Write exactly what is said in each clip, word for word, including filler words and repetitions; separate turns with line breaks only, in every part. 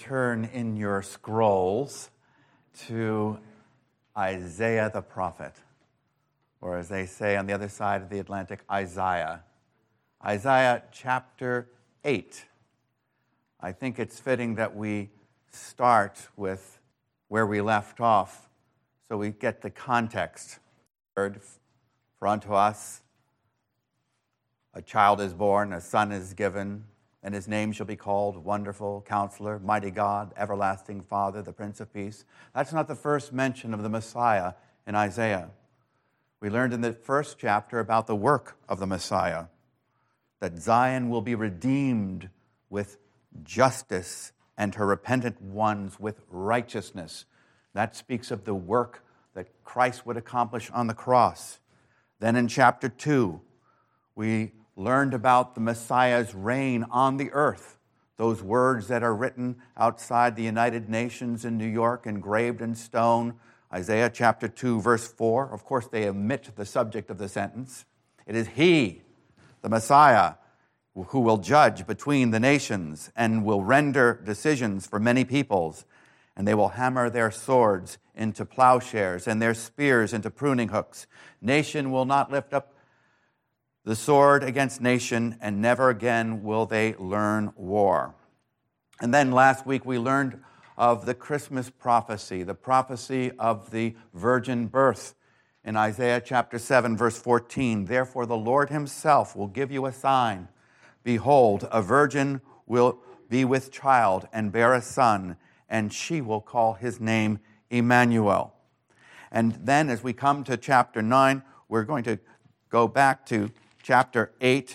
turn in your scrolls to Isaiah the prophet, or as they say on the other side of the Atlantic, Isaiah. Isaiah chapter eight. I think it's fitting that we start with where we left off so we get the context. For unto us a child is born, a son is given, and his name shall be called Wonderful Counselor, Mighty God, Everlasting Father, the Prince of Peace. That's not the first mention of the Messiah in Isaiah. We learned in the first chapter about the work of the Messiah, that Zion will be redeemed with justice and her repentant ones with righteousness. That speaks of the work that Christ would accomplish on the cross. Then in chapter two, we learned about the Messiah's reign on the earth. Those words that are written outside the United Nations in New York, engraved in stone. Isaiah chapter two, verse four. Of course, they omit the subject of the sentence. It is He, the Messiah, who will judge between the nations and will render decisions for many peoples. And they will hammer their swords into plowshares and their spears into pruning hooks. Nation will not lift up the sword against nation, and never again will they learn war. And then last week we learned of the Christmas prophecy, the prophecy of the virgin birth in Isaiah chapter seven, verse fourteen. Therefore the Lord himself will give you a sign. Behold, a virgin will be with child and bear a son, and she will call his name Emmanuel. And then as we come to chapter nine, we're going to go back to chapter eight,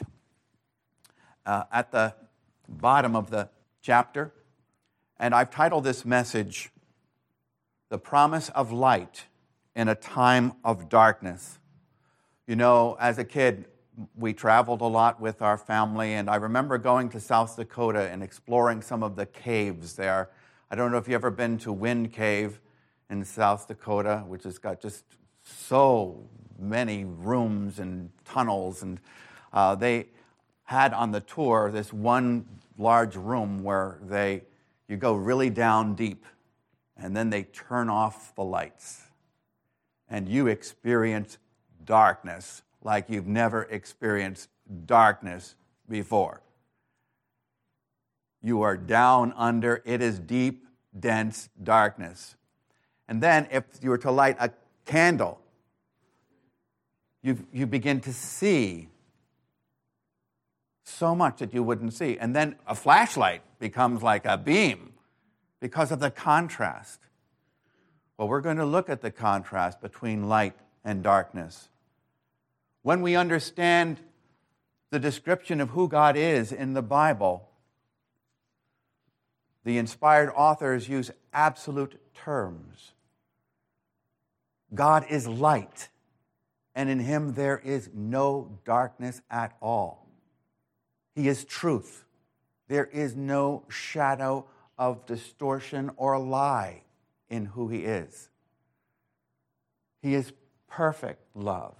uh, at the bottom of the chapter. And I've titled this message, The Promise of Light in a Time of Darkness. You know, as a kid, we traveled a lot with our family, and I remember going to South Dakota and exploring some of the caves there. I don't know if you've ever been to Wind Cave in South Dakota, which has got just so many rooms and tunnels, and uh, they had on the tour this one large room where they you go really down deep, and then they turn off the lights, and you experience darkness like you've never experienced darkness before. You are down under, it is deep, dense darkness. And then if you were to light a candle, You, you begin to see so much that you wouldn't see. And then a flashlight becomes like a beam because of the contrast. Well, we're going to look at the contrast between light and darkness. When we understand the description of who God is in the Bible, the inspired authors use absolute terms. God is light, and in him there is no darkness at all. He is truth. There is no shadow of distortion or lie in who he is. He is perfect love.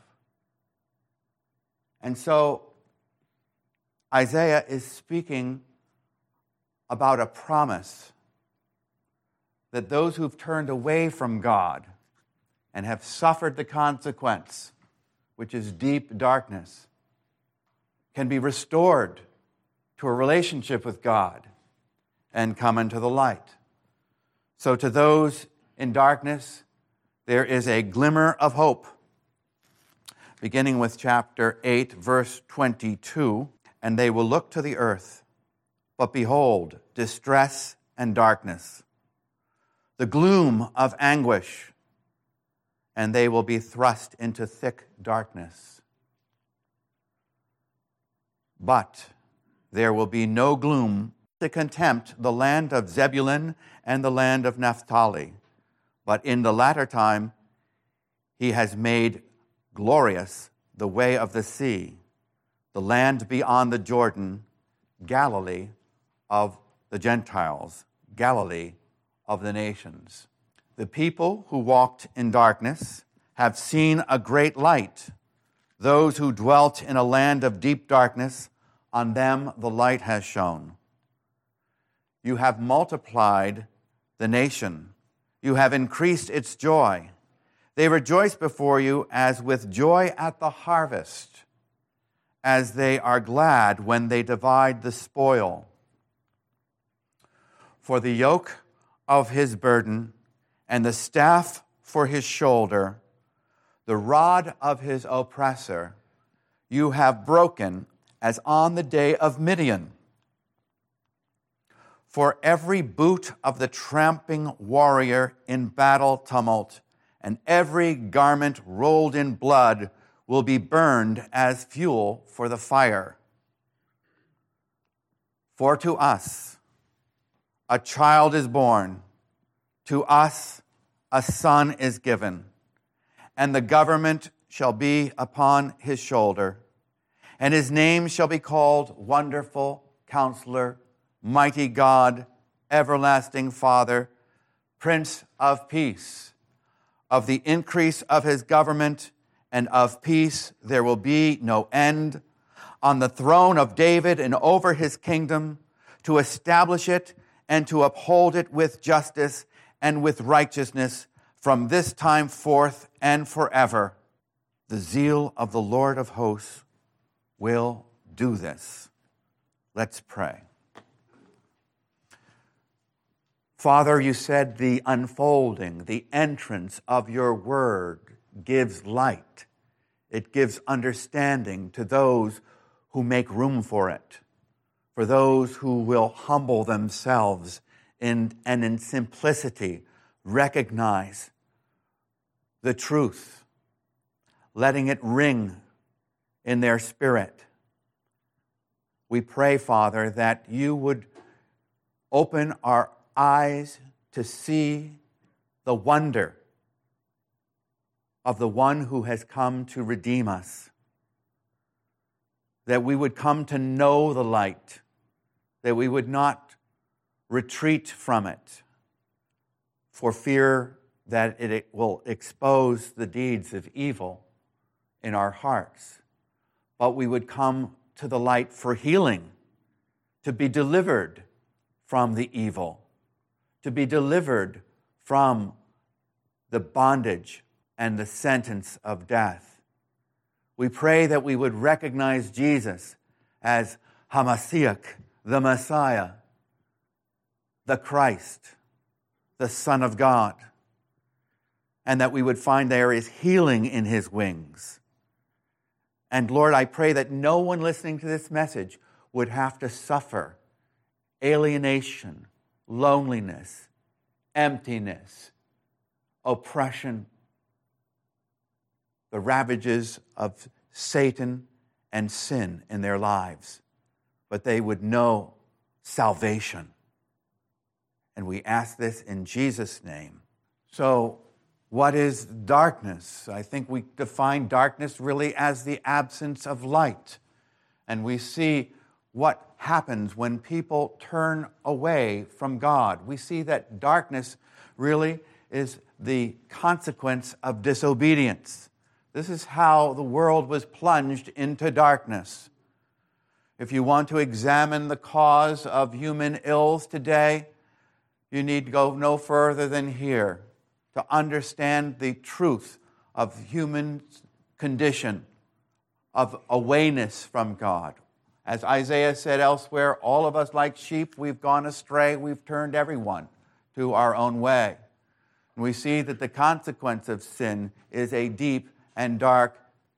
And so Isaiah is speaking about a promise that those who've turned away from God and have suffered the consequence, which is deep darkness, can be restored to a relationship with God and come into the light. So to those in darkness, there is a glimmer of hope. Beginning with chapter eight, verse twenty-two, and they will look to the earth, but behold, distress and darkness, the gloom of anguish, and they will be thrust into thick darkness. But there will be no gloom to contempt the land of Zebulun and the land of Naphtali. But in the latter time, he has made glorious the way of the sea, the land beyond the Jordan, Galilee of the Gentiles, Galilee of the nations. The people who walked in darkness have seen a great light. Those who dwelt in a land of deep darkness, on them the light has shone. You have multiplied the nation. You have increased its joy. They rejoice before you as with joy at the harvest, as they are glad when they divide the spoil. For the yoke of his burden and the staff for his shoulder, the rod of his oppressor, you have broken as on the day of Midian. For every boot of the tramping warrior in battle tumult, and every garment rolled in blood will be burned as fuel for the fire. For to us a child is born, to us a son is given, and the government shall be upon his shoulder, and his name shall be called Wonderful Counselor, Mighty God, Everlasting Father, Prince of Peace. Of the increase of his government and of peace there will be no end, on the throne of David and over his kingdom, to establish it and to uphold it with justice and with righteousness from this time forth and forever. The zeal of the Lord of hosts will do this. Let's pray. Father, you said the unfolding, the entrance of your word gives light. It gives understanding to those who make room for it, for those who will humble themselves in, and in simplicity recognize the truth, letting it ring in their spirit. We pray, Father, that you would open our eyes to see the wonder of the one who has come to redeem us, that we would come to know the light, that we would not retreat from it for fear that it will expose the deeds of evil in our hearts, but we would come to the light for healing, to be delivered from the evil, to be delivered from the bondage and the sentence of death. We pray that we would recognize Jesus as Hamashiach, the Messiah, the Christ, the Son of God, and that we would find there is healing in his wings. And Lord, I pray that no one listening to this message would have to suffer alienation, loneliness, emptiness, oppression, the ravages of Satan and sin in their lives, but they would know salvation. And we ask this in Jesus' name. So, what is darkness? I think we define darkness really as the absence of light. And we see what happens when people turn away from God. We see that darkness really is the consequence of disobedience. This is how the world was plunged into darkness. If you want to examine the cause of human ills today, you need to go no further than here to understand the truth of human condition, of awayness from God. As Isaiah said elsewhere, all of us like sheep, we've gone astray, we've turned everyone to our own way. And we see that the consequence of sin is a deep and dark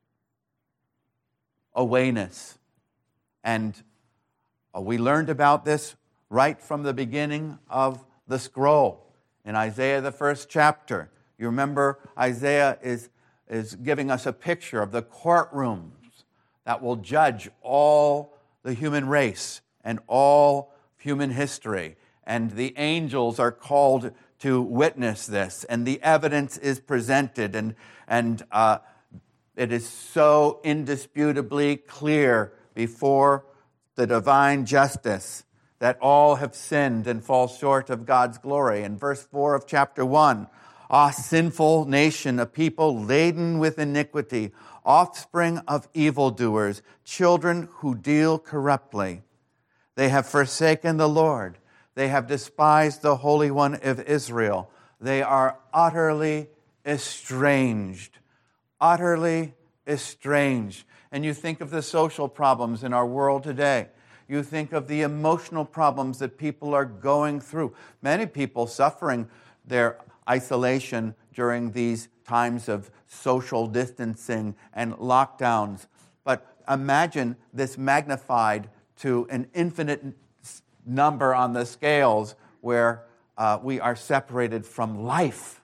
awayness. And we learned about this right from the beginning of the scroll. In Isaiah, the first chapter, you remember Isaiah is, is giving us a picture of the courtrooms that will judge all the human race and all human history. And the angels are called to witness this, and the evidence is presented, and, and uh, it is so indisputably clear before the divine justice that all have sinned and fall short of God's glory. In verse four of chapter one, "Ah, sinful nation, a people laden with iniquity, offspring of evildoers, children who deal corruptly. They have forsaken the Lord. They have despised the Holy One of Israel. They are utterly estranged. Utterly estranged. And you think of the social problems in our world today. You think of the emotional problems that people are going through. Many people suffering their isolation during these times of social distancing and lockdowns. But imagine this magnified to an infinite number on the scales where uh, we are separated from life.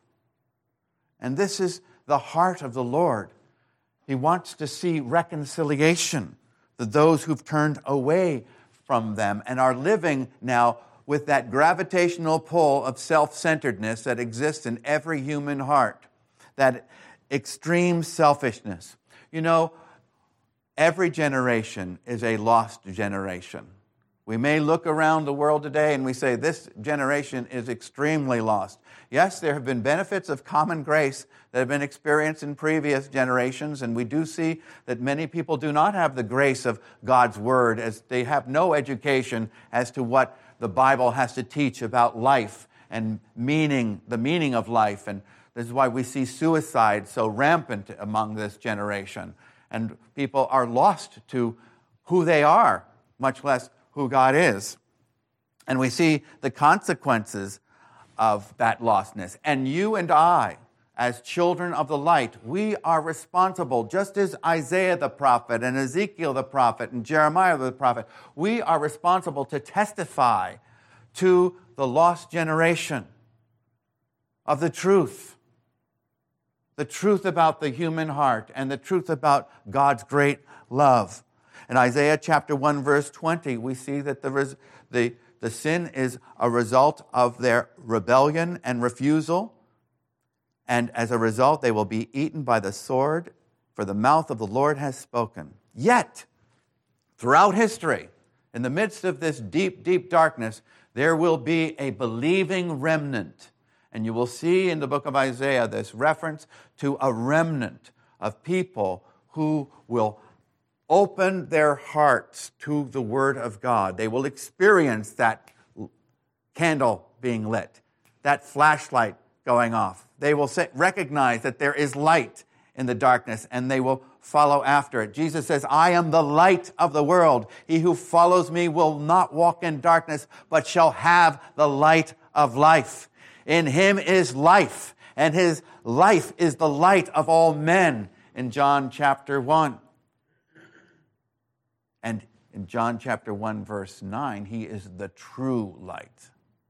And this is the heart of the Lord. He wants to see reconciliation to those who've turned away from them and are living now with that gravitational pull of self-centeredness that exists in every human heart, that extreme selfishness. You know, every generation is a lost generation. We may look around the world today and we say, this generation is extremely lost. Yes, there have been benefits of common grace that have been experienced in previous generations, and we do see that many people do not have the grace of God's Word, as they have no education as to what the Bible has to teach about life and meaning, the meaning of life. And this is why we see suicide so rampant among this generation. And people are lost to who they are, much less who God is. And we see the consequences of that lostness. And you and I, as children of the light, we are responsible, just as Isaiah the prophet and Ezekiel the prophet and Jeremiah the prophet, we are responsible to testify to the lost generation of the truth. The truth about the human heart and the truth about God's great love. In Isaiah chapter one, verse twenty, we see that the, the, the sin is a result of their rebellion and refusal. And as a result, they will be eaten by the sword, for the mouth of the Lord has spoken. Yet, throughout history, in the midst of this deep, deep darkness, there will be a believing remnant. And you will see in the book of Isaiah this reference to a remnant of people who will open their hearts to the Word of God. They will experience that candle being lit, that flashlight going off. They will say, recognize that there is light in the darkness, and they will follow after it. Jesus says, I am the light of the world. He who follows me will not walk in darkness, but shall have the light of life. In him is life, and his life is the light of all men, in John chapter one. And in John chapter one, verse nine, he is the true light.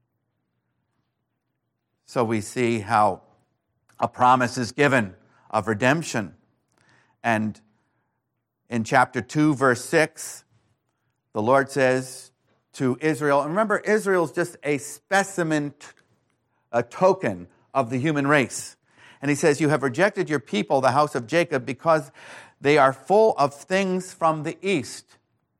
So we see how a promise is given of redemption. And in chapter two, verse six, the Lord says to Israel, and remember, Israel is just a specimen, a token of the human race. And he says, you have rejected your people, the house of Jacob, because they are full of things from the east,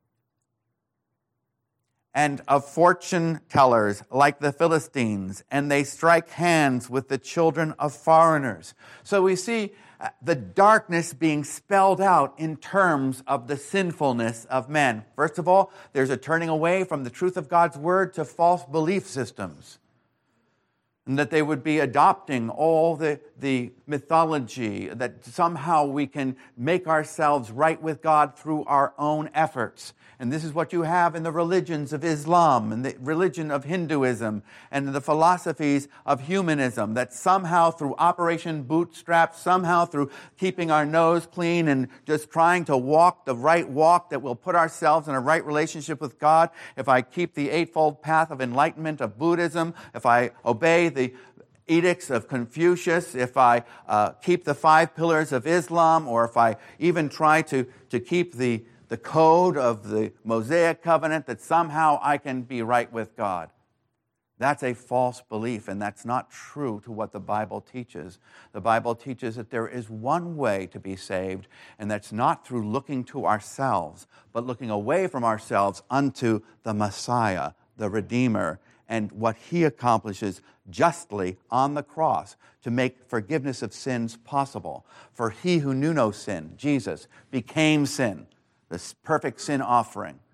and of fortune tellers like the Philistines, and they strike hands with the children of foreigners. So we see the darkness being spelled out in terms of the sinfulness of men. First of all, there's a turning away from the truth of God's word to false belief systems. And that they would be adopting all the, the mythology, that somehow we can make ourselves right with God through our own efforts. And this is what you have in the religions of Islam and the religion of Hinduism and the philosophies of humanism, that somehow through Operation Bootstrap, somehow through keeping our nose clean and just trying to walk the right walk, that will put ourselves in a right relationship with God. If I keep the eightfold path of enlightenment of Buddhism, if I obey the edicts of Confucius, if I uh, keep the five pillars of Islam, or if I even try to, to keep the the code of the Mosaic covenant, that somehow I can be right with God. That's a false belief, and that's not true to what the Bible teaches. The Bible teaches that there is one way to be saved, and that's not through looking to ourselves, but looking away from ourselves unto the Messiah, the Redeemer, and what he accomplishes justly on the cross to make forgiveness of sins possible. For he who knew no sin, Jesus, became sin, this perfect sin offering.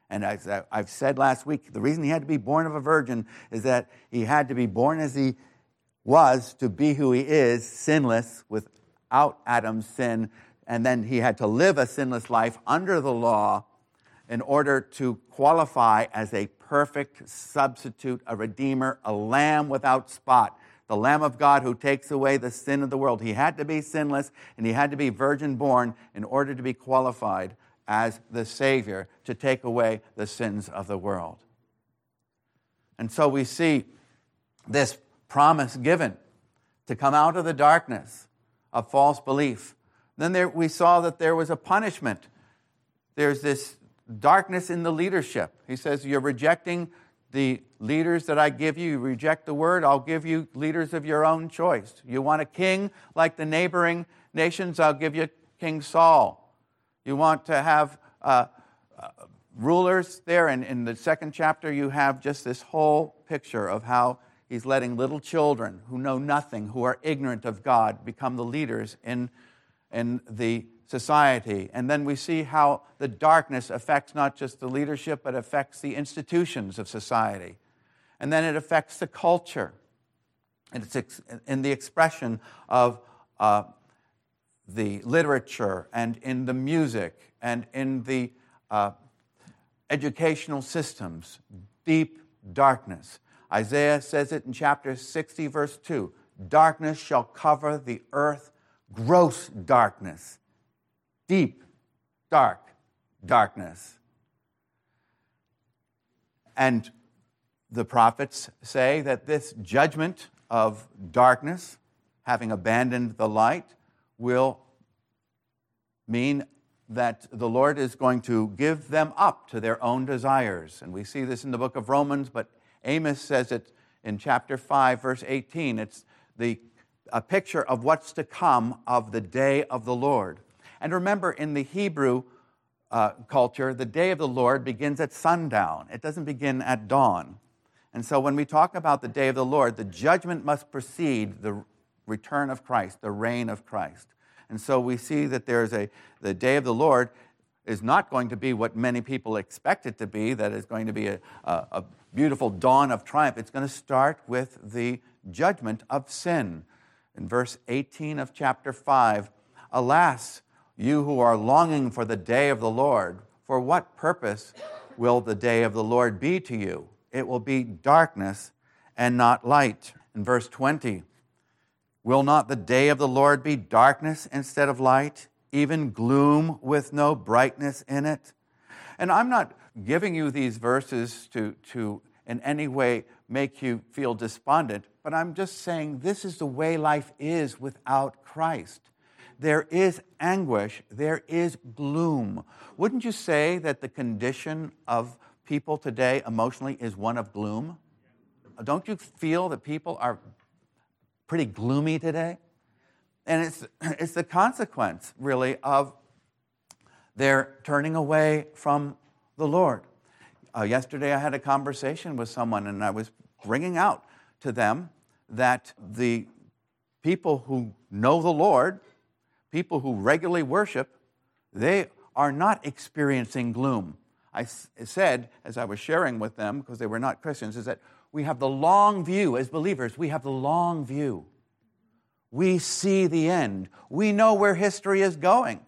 And as I've said last week, the reason he had to be born of a virgin is that he had to be born as he was to be who he is, sinless, without Adam's sin. And then he had to live a sinless life under the law in order to qualify as a perfect substitute, a redeemer, a lamb without spot, the Lamb of God who takes away the sin of the world. He had to be sinless and he had to be virgin born in order to be qualified as the Savior to take away the sins of the world. And so we see this promise given to come out of the darkness of false belief. Then there, we saw that there was a punishment. There's this darkness in the leadership. He says, you're rejecting the leaders that I give you. You reject the word, I'll give you leaders of your own choice. You want a king like the neighboring nations, I'll give you King Saul. You want to have uh, uh, rulers there, and in the second chapter you have just this whole picture of how he's letting little children who know nothing, who are ignorant of God, become the leaders in, in the society. And then we see how the darkness affects not just the leadership, but affects the institutions of society. And then it affects the culture. And it's ex- in the expression of uh, the literature and in the music and in the uh, educational systems, deep darkness. Isaiah says it in chapter sixty, verse two. Darkness shall cover the earth, gross darkness, deep, dark darkness. And the prophets say that this judgment of darkness, having abandoned the light, will mean that the Lord is going to give them up to their own desires. And we see this in the book of Romans, but Amos says it in chapter five, verse eighteen. It's the a picture of what's to come of the day of the Lord. And remember, in the Hebrew uh, culture, the day of the Lord begins at sundown. It doesn't begin at dawn. And so when we talk about the day of the Lord, the judgment must precede the return of Christ, the reign of Christ. And so we see that there's a, the day of the Lord is not going to be what many people expect it to be, that is going to be a, a, a beautiful dawn of triumph. It's going to start with the judgment of sin. In verse eighteen of chapter five, alas, you who are longing for the day of the Lord, for what purpose will the day of the Lord be to you? It will be darkness and not light. In verse twenty, will not the day of the Lord be darkness instead of light, even gloom with no brightness in it? And I'm not giving you these verses to, to in any way make you feel despondent, but I'm just saying this is the way life is without Christ. There is anguish, there is gloom. Wouldn't you say that the condition of people today emotionally is one of gloom? Don't you feel that people are pretty gloomy today? And it's it's the consequence, really, of their turning away from the Lord. Uh, yesterday I had a conversation with someone, and I was bringing out to them that the people who know the Lord, people who regularly worship, they are not experiencing gloom. I s- said, as I was sharing with them, because they were not Christians, is that we have the long view. As believers, we have the long view. We see the end. We know where history is going.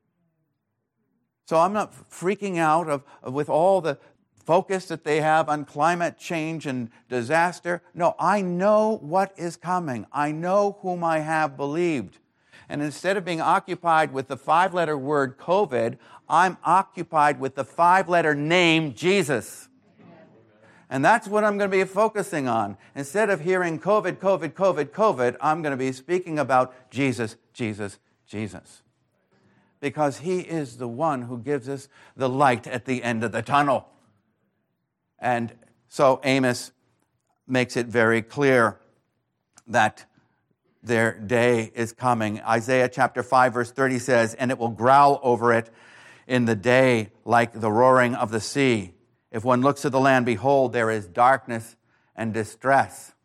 So I'm not freaking out of, of with all the focus that they have on climate change and disaster. No, I know what is coming. I know whom I have believed. And instead of being occupied with the five-letter word COVID, I'm occupied with the five-letter name Jesus. And that's what I'm going to be focusing on. Instead of hearing COVID, COVID, COVID, COVID, I'm going to be speaking about Jesus, Jesus, Jesus. Because He is the one who gives us the light at the end of the tunnel. And so Amos makes it very clear that their day is coming. Isaiah chapter five, verse thirty says, and it will growl over it in the day like the roaring of the sea. If one looks at the land, behold, there is darkness and distress.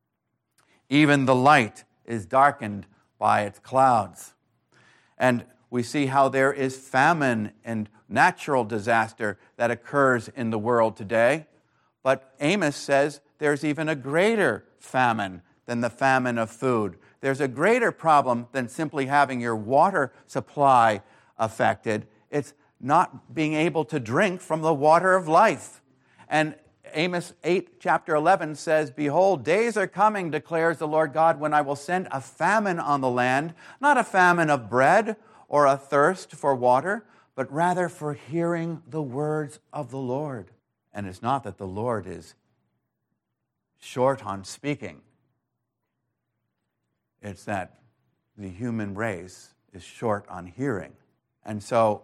Even the light is darkened by its clouds. And We see how there is famine and natural disaster that occurs in the world today. But Amos says there's even a greater famine than the famine of food. There's a greater problem than simply having your water supply affected. It's not being able to drink from the water of life. And Amos eight, chapter eleven says, "Behold, days are coming, declares the Lord God, when I will send a famine on the land, not a famine of bread or a thirst for water, but rather for hearing the words of the Lord." And it's not that the Lord is short on speaking. It's that the human race is short on hearing. And so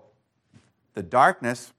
the darkness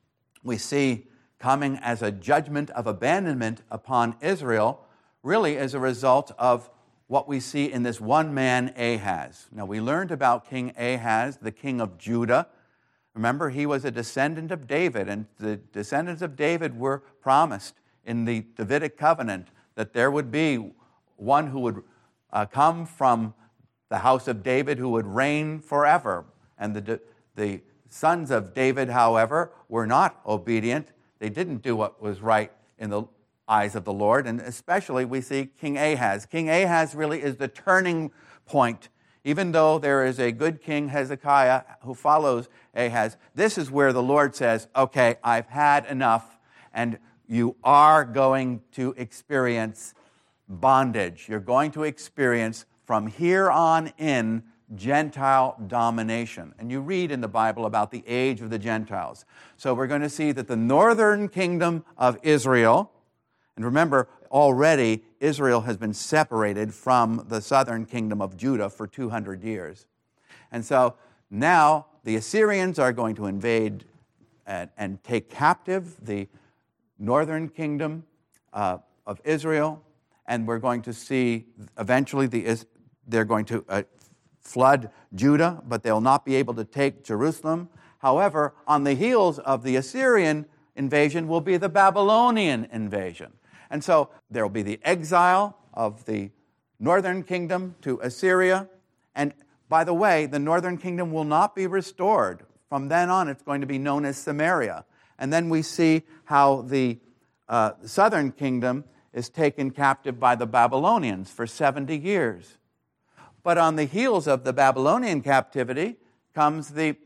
we see coming as a judgment of abandonment upon Israel really is a result of what we see in this one man, Ahaz. Now, we learned about King Ahaz, the king of Judah. Remember, he was a descendant of David, and the descendants of David were promised in the Davidic covenant that there would be one who would uh, come from the house of David who would reign forever. And the, the sons of David, however, were not obedient. They didn't do what was right in the eyes of the Lord, and especially we see King Ahaz. King Ahaz really is the turning point. Even though there is a good king, Hezekiah, who follows Ahaz, this is where the Lord says, okay, I've had enough, and you are going to experience bondage. You're going to experience, from here on in, Gentile domination. And you read in the Bible about the age of the Gentiles. So we're going to see that the northern kingdom of Israel, and remember, already Israel has been separated from the southern kingdom of Judah for two hundred years. And so now the Assyrians are going to invade and, and take captive the northern kingdom uh, of Israel, and we're going to see eventually the, they're going to uh, flood Judah, but they'll not be able to take Jerusalem. However, on the heels of the Assyrian invasion will be the Babylonian invasion. And so there will be the exile of the northern kingdom to Assyria. And by the way, the northern kingdom will not be restored. From then on, it's going to be known as Samaria. And then we see how the uh, southern kingdom is taken captive by the Babylonians for seventy years. But on the heels of the Babylonian captivity comes the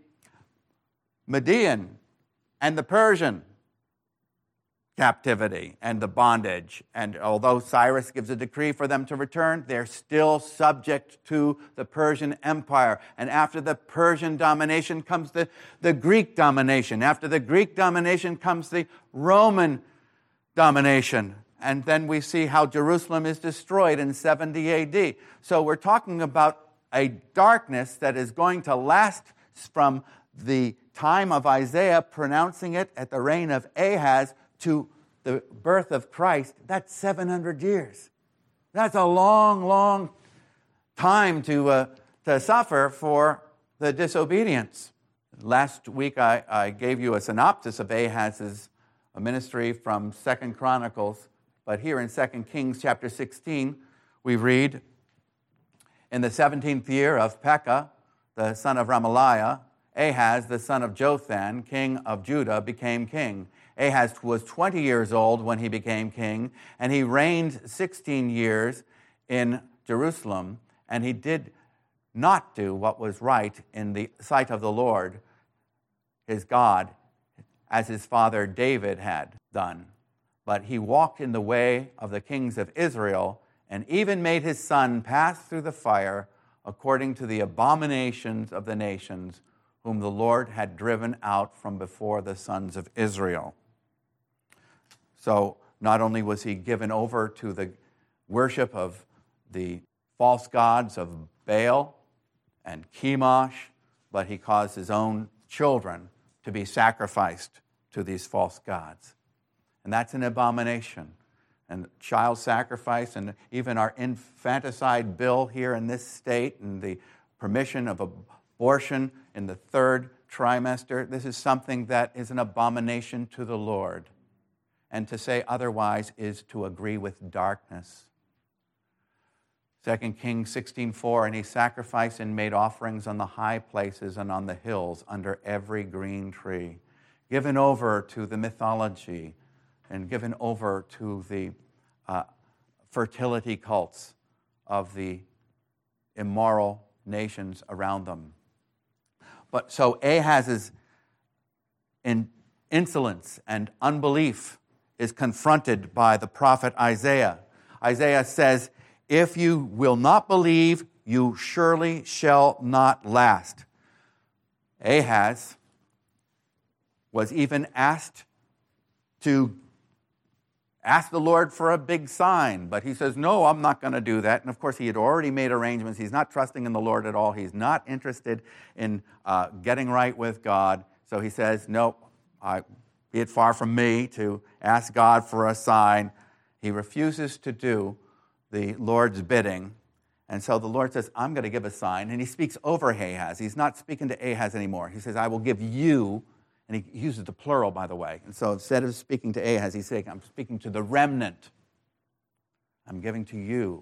Median and the Persian captivity and the bondage. And although Cyrus gives a decree for them to return, they're still subject to the Persian Empire. And after the Persian domination comes the, the Greek domination. After the Greek domination comes the Roman domination. And then we see how Jerusalem is destroyed in seventy A D. So we're talking about a darkness that is going to last from the time of Isaiah pronouncing it at the reign of Ahaz to the birth of Christ. That's seven hundred years. That's a long, long time to, uh, to suffer for the disobedience. Last week I, I gave you a synopsis of Ahaz's ministry from Second Chronicles. But here in Second Kings chapter sixteen, we read, in the seventeenth year of Pekah, the son of Remaliah, Ahaz, the son of Jotham, king of Judah, became king. Ahaz was twenty years old when he became king, and he reigned sixteen years in Jerusalem, and he did not do what was right in the sight of the Lord, his God, as his father David had done. But he walked in the way of the kings of Israel and even made his son pass through the fire according to the abominations of the nations whom the Lord had driven out from before the sons of Israel. So not only was he given over to the worship of the false gods of Baal and Chemosh, but he caused his own children to be sacrificed to these false gods. And that's an abomination. And child sacrifice, and even our infanticide bill here in this state, and the permission of abortion in the third trimester, this is something that is an abomination to the Lord. And to say otherwise is to agree with darkness. Second Kings sixteen four, and he sacrificed and made offerings on the high places and on the hills under every green tree, given over to the mythology and given over to the uh, fertility cults of the immoral nations around them. But so Ahaz's in insolence and unbelief is confronted by the prophet Isaiah. Isaiah says, "If you will not believe, you surely shall not last." Ahaz was even asked to ask the Lord for a big sign, but he says, no, I'm not going to do that. And of course, he had already made arrangements. He's not trusting in the Lord at all. He's not interested in uh, getting right with God. So he says, no, I, be it far from me to ask God for a sign. He refuses to do the Lord's bidding. And so the Lord says, I'm going to give a sign. And he speaks over Ahaz. He's not speaking to Ahaz anymore. He says, I will give you. And he uses the plural, by the way. And so instead of speaking to Ahaz, he's saying, I'm speaking to the remnant. I'm giving to you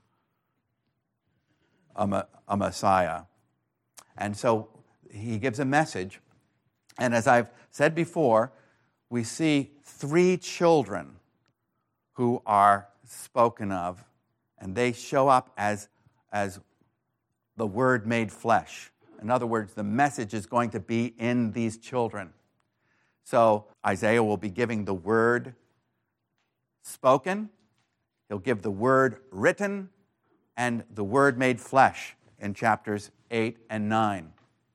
a, a Messiah. And so he gives a message. And as I've said before, we see three children who are spoken of, and they show up as, as the Word made flesh. In other words, the message is going to be in these children. So Isaiah will be giving the word spoken, he'll give the word written, and the word made flesh in chapters eight and nine.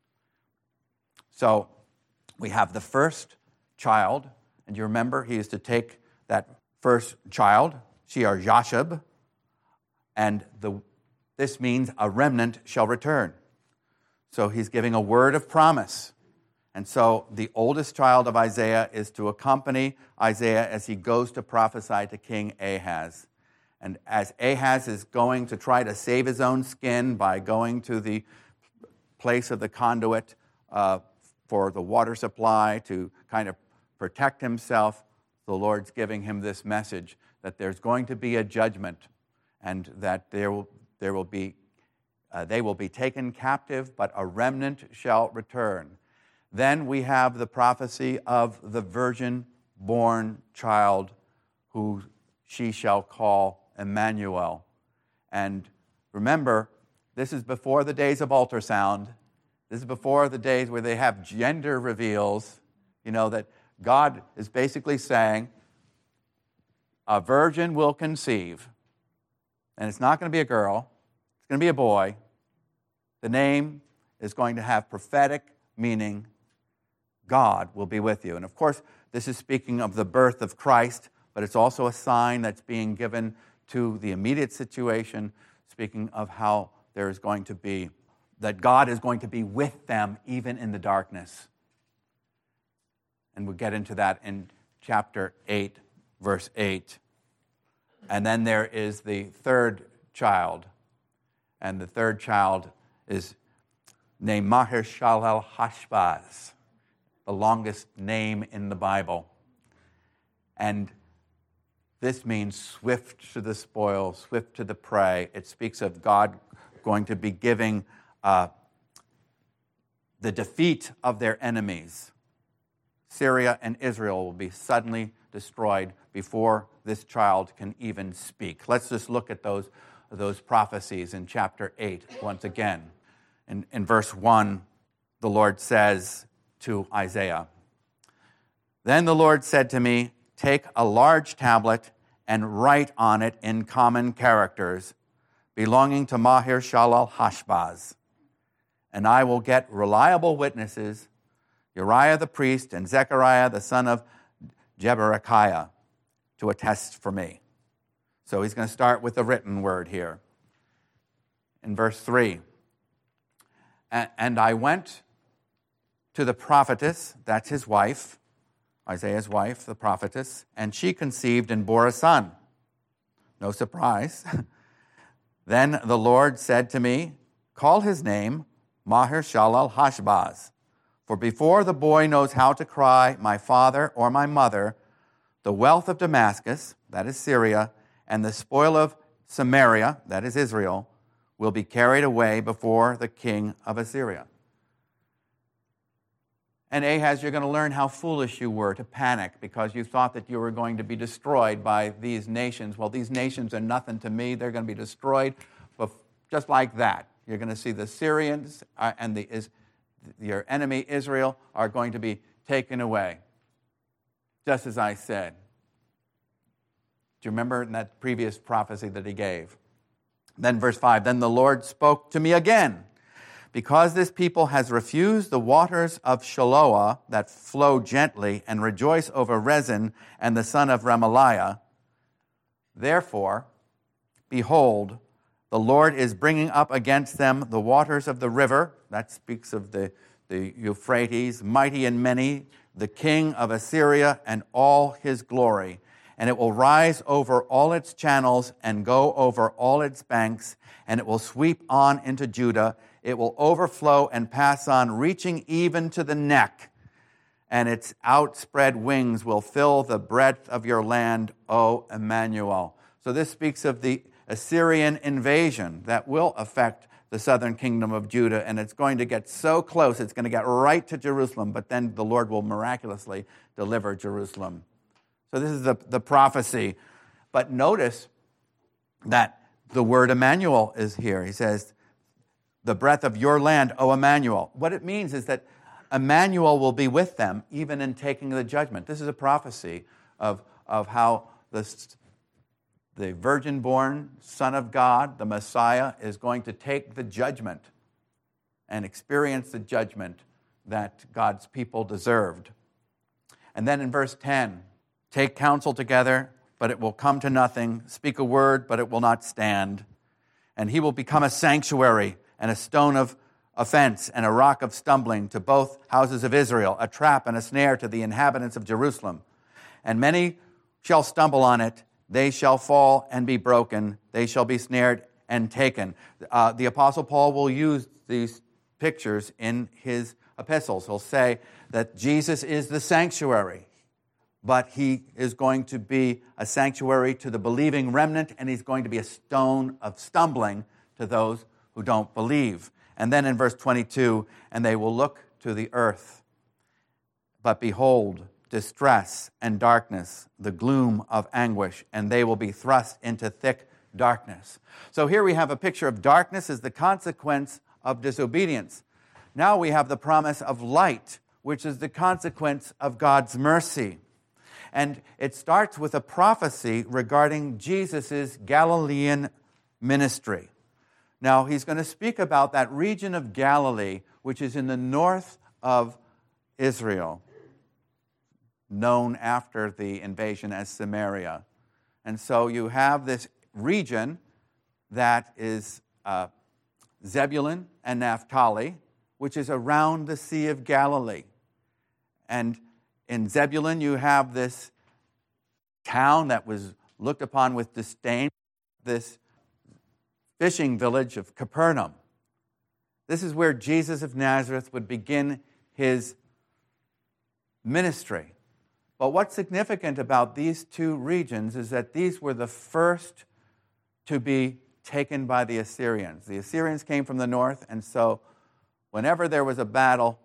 So we have the first child, and you remember he is to take that first child, Shear Jashub, and the, this means a remnant shall return. So he's giving a word of promise. And so the oldest child of Isaiah is to accompany Isaiah as he goes to prophesy to King Ahaz. And as Ahaz is going to try to save his own skin by going to the place of the conduit uh, for the water supply to kind of protect himself, the Lord's giving him this message that there's going to be a judgment and that there will, there will be Uh, they will be taken captive, but a remnant shall return. Then we have the prophecy of the virgin-born child who she shall call Emmanuel. And remember, this is before the days of ultrasound. This is before the days where they have gender reveals. You know, that God is basically saying, a virgin will conceive. And it's not going to be a girl. It's going to be a boy. The name is going to have prophetic meaning. God will be with you. And of course, this is speaking of the birth of Christ, but it's also a sign that's being given to the immediate situation, speaking of how there is going to be, that God is going to be with them even in the darkness. And we'll get into that in chapter eight, verse eight. And then there is the third child. And the third child is named Maher-shalal-hash-baz, the longest name in the Bible. And this means swift to the spoil, swift to the prey. It speaks of God going to be giving uh, the defeat of their enemies. Syria and Israel will be suddenly destroyed before this child can even speak. Let's just look at those, those prophecies in chapter eight once again. In, in verse one, the Lord says to Isaiah, "Then the Lord said to me, take a large tablet and write on it in common characters belonging to Maher-shalal-hash-baz. And I will get reliable witnesses, Uriah the priest and Zechariah the son of Jeberechiah, to attest for me." So he's going to start with the written word here. In verse three, "And I went to the prophetess," that's his wife, Isaiah's wife, the prophetess, "and she conceived and bore a son." No surprise. "Then the Lord said to me, call his name Maher-shalal-hash-baz. For before the boy knows how to cry, my father or my mother, the wealth of Damascus," that is Syria, "and the spoil of Samaria, that is Israel, will be carried away before the king of Assyria. And Ahaz, you're going to learn how foolish you were to panic because you thought that you were going to be destroyed by these nations. Well, these nations are nothing to me. They're going to be destroyed just like that. You're going to see the Syrians and the, is, your enemy Israel are going to be taken away, just as I said. Do you remember in that previous prophecy that he gave? Then verse five, then the Lord spoke to me again. Because this people has refused the waters of Shiloah that flow gently and rejoice over Rezin and the son of Remaliah, therefore, behold, the Lord is bringing up against them the waters of the river, that speaks of the, the Euphrates, mighty and many, the king of Assyria and all his glory. And it will rise over all its channels and go over all its banks, and it will sweep on into Judah. It will overflow and pass on, reaching even to the neck, and its outspread wings will fill the breadth of your land, O Emmanuel. So this speaks of the Assyrian invasion that will affect the southern kingdom of Judah, and it's going to get so close, it's going to get right to Jerusalem, but then the Lord will miraculously deliver Jerusalem. So this is the, the prophecy. But notice that the word Emmanuel is here. He says, the breadth of your land, O Emmanuel. What it means is that Emmanuel will be with them even in taking the judgment. This is a prophecy of, of how the, the virgin-born Son of God, the Messiah, is going to take the judgment and experience the judgment that God's people deserved. And then in verse ten, take counsel together, but it will come to nothing. Speak a word, but it will not stand. And he will become a sanctuary and a stone of offense and a rock of stumbling to both houses of Israel, a trap and a snare to the inhabitants of Jerusalem. And many shall stumble on it. They shall fall and be broken. They shall be snared and taken. Uh, the Apostle Paul will use these pictures in his epistles. He'll say that Jesus is the sanctuary, but he is going to be a sanctuary to the believing remnant, and he's going to be a stone of stumbling to those who don't believe. And then in verse twenty-two, and they will look to the earth, but behold, distress and darkness, the gloom of anguish, and they will be thrust into thick darkness. So here we have a picture of darkness as the consequence of disobedience. Now we have the promise of light, which is the consequence of God's mercy. And it starts with a prophecy regarding Jesus' Galilean ministry. Now, he's going to speak about that region of Galilee, which is in the north of Israel, known after the invasion as Samaria. And so you have this region that is uh, Zebulun and Naphtali, which is around the Sea of Galilee. And in Zebulun, you have this town that was looked upon with disdain, this fishing village of Capernaum. This is where Jesus of Nazareth would begin his ministry. But what's significant about these two regions is that these were the first to be taken by the Assyrians. The Assyrians came from the north, and so whenever there was a battle,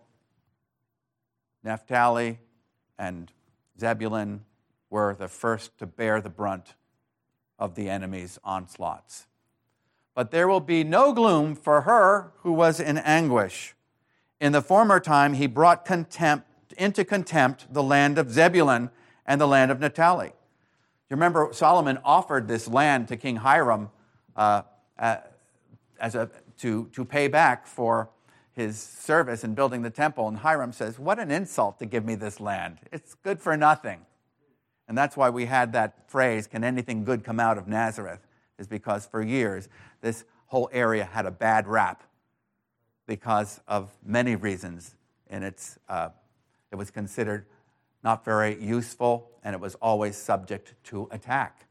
Naphtali and Zebulun were the first to bear the brunt of the enemy's onslaughts. But there will be no gloom for her who was in anguish. In the former time, he brought contempt into contempt the land of Zebulun and the land of Naphtali. You remember Solomon offered this land to King Hiram uh, uh, as a to to pay back for his service in building the temple, and Hiram says, "What an insult to give me this land! It's good for nothing." And that's why we had that phrase, "Can anything good come out of Nazareth?" Is because for years this whole area had a bad rap because of many reasons, and it's uh, it was considered not very useful, and it was always subject to attack.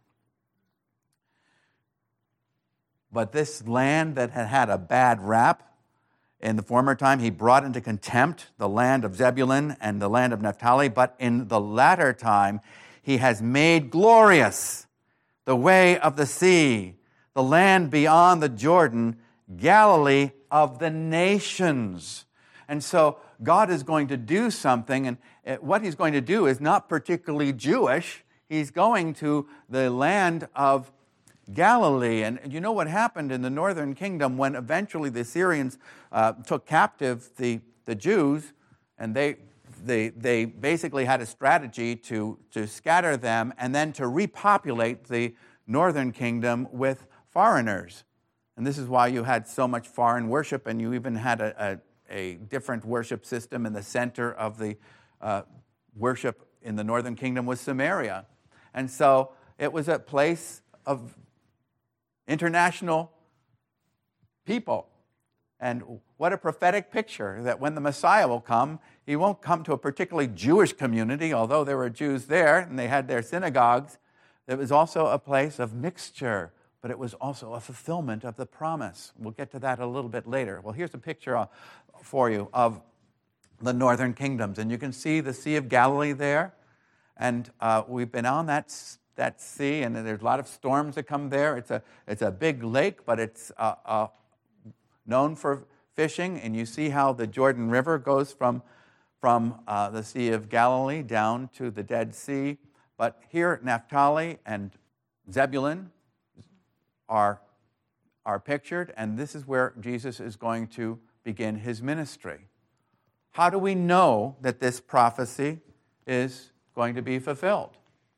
But this land that had had a bad rap, in the former time he brought into contempt the land of Zebulun and the land of Naphtali, but in the latter time he has made glorious the way of the sea, the land beyond the Jordan, Galilee of the nations. And so God is going to do something, and what he's going to do is not particularly Jewish. He's going to the land of Galilee. And you know what happened in the northern kingdom when eventually the Assyrians uh, took captive the, the Jews, and they, they, they basically had a strategy to, to scatter them and then to repopulate the northern kingdom with foreigners. And this is why you had so much foreign worship, and you even had a, a, a different worship system in the center of the uh, worship in the northern kingdom was Samaria. And so it was a place of international people. And what a prophetic picture that when the Messiah will come, he won't come to a particularly Jewish community, although there were Jews there and they had their synagogues. It was also a place of mixture, but it was also a fulfillment of the promise. We'll get to that a little bit later. Well, here's a picture for you of the northern kingdoms. And you can see the Sea of Galilee there. And uh, we've been on that, that sea, and there's a lot of storms that come there. It's a, it's a big lake, but it's uh, uh, known for fishing. And you see how the Jordan River goes from, from uh, the Sea of Galilee down to the Dead Sea. But here, Naphtali and Zebulun are, are pictured, and this is where Jesus is going to begin his ministry. How do we know that this prophecy is going to be fulfilled?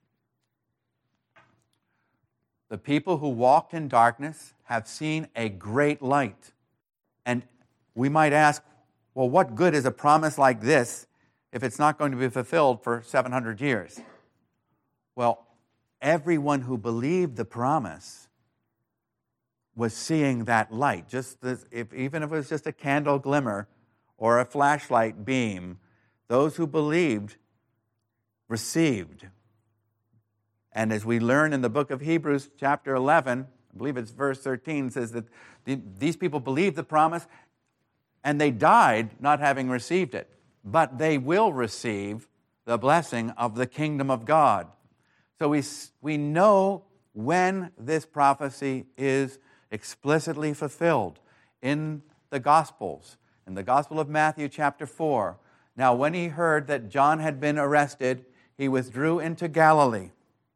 The people who walked in darkness have seen a great light. And we might ask, well, what good is a promise like this if it's not going to be fulfilled for seven hundred years? Well, everyone who believed the promise was seeing that light. Just this, if, even if it was just a candle glimmer or a flashlight beam, those who believed received. And as we learn in the book of Hebrews, chapter eleven, I believe it's verse thirteen, says that the, these people believed the promise and they died not having received it. But they will receive the blessing of the kingdom of God. So we, we know when this prophecy is explicitly fulfilled in the Gospels. In the Gospel of Matthew, chapter four. Now, when he heard that John had been arrested, he withdrew into Galilee.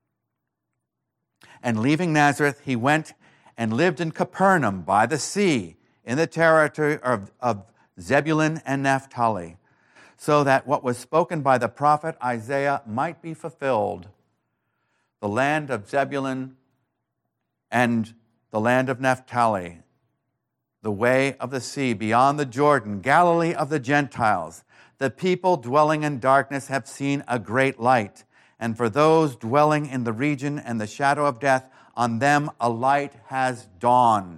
And leaving Nazareth, he went and lived in Capernaum by the sea, in the territory of, of Zebulun and Naphtali, so that what was spoken by the prophet Isaiah might be fulfilled. The land of Zebulun and the land of Naphtali, the way of the sea beyond the Jordan, Galilee of the Gentiles. The people dwelling in darkness have seen a great light. And for those dwelling in the region and the shadow of death, on them a light has dawned.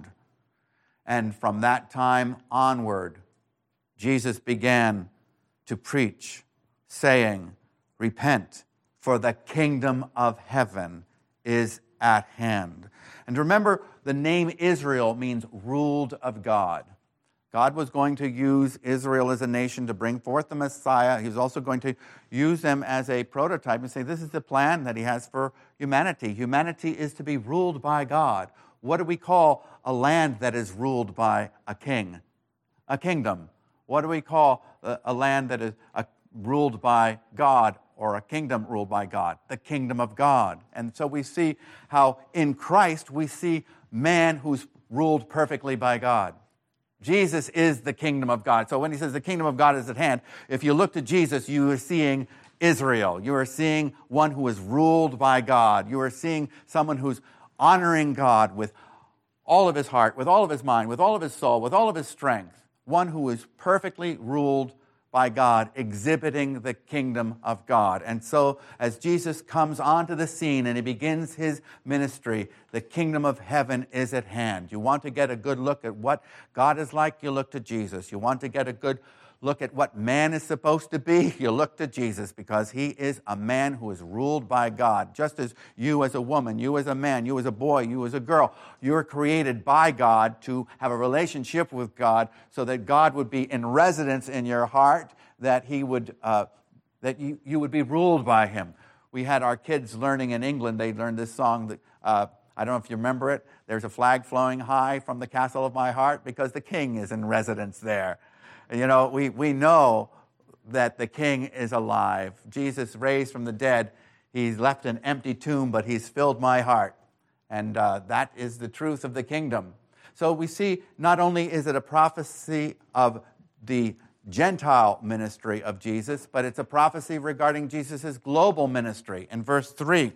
And from that time onward, Jesus began to preach, saying, repent, for the kingdom of heaven is at hand. And remember, the name Israel means ruled of God. God was going to use Israel as a nation to bring forth the Messiah. He was also going to use them as a prototype and say, this is the plan that he has for humanity. Humanity is to be ruled by God. What do we call a land that is ruled by a king? A kingdom. What do we call a, a land that is a, ruled by God, or a kingdom ruled by God? The kingdom of God. And so we see how in Christ we see man who's ruled perfectly by God. Jesus is the kingdom of God. So when he says the kingdom of God is at hand, if you look to Jesus, you are seeing Israel. You are seeing one who is ruled by God. You are seeing someone who's honoring God with all of his heart, with all of his mind, with all of his soul, with all of his strength. One who is perfectly ruled by God, exhibiting the kingdom of God. And so as Jesus comes onto the scene and he begins his ministry, the kingdom of heaven is at hand. You want to get a good look at what God is like, you look to Jesus. You want to get a good look at what man is supposed to be, you look to Jesus, because he is a man who is ruled by God. Just as you as a woman, you as a man, you as a boy, you as a girl, you're created by God to have a relationship with God so that God would be in residence in your heart, that he would, uh, that you, you would be ruled by him. We had our kids learning in England, they learned this song, that, uh, I don't know if you remember it. There's a flag flowing high from the castle of my heart because the king is in residence there. You know, we, we know that the king is alive. Jesus raised from the dead. He's left an empty tomb, but he's filled my heart. And uh, that is the truth of the kingdom. So we see not only is it a prophecy of the Gentile ministry of Jesus, but it's a prophecy regarding Jesus' global ministry. In verse three,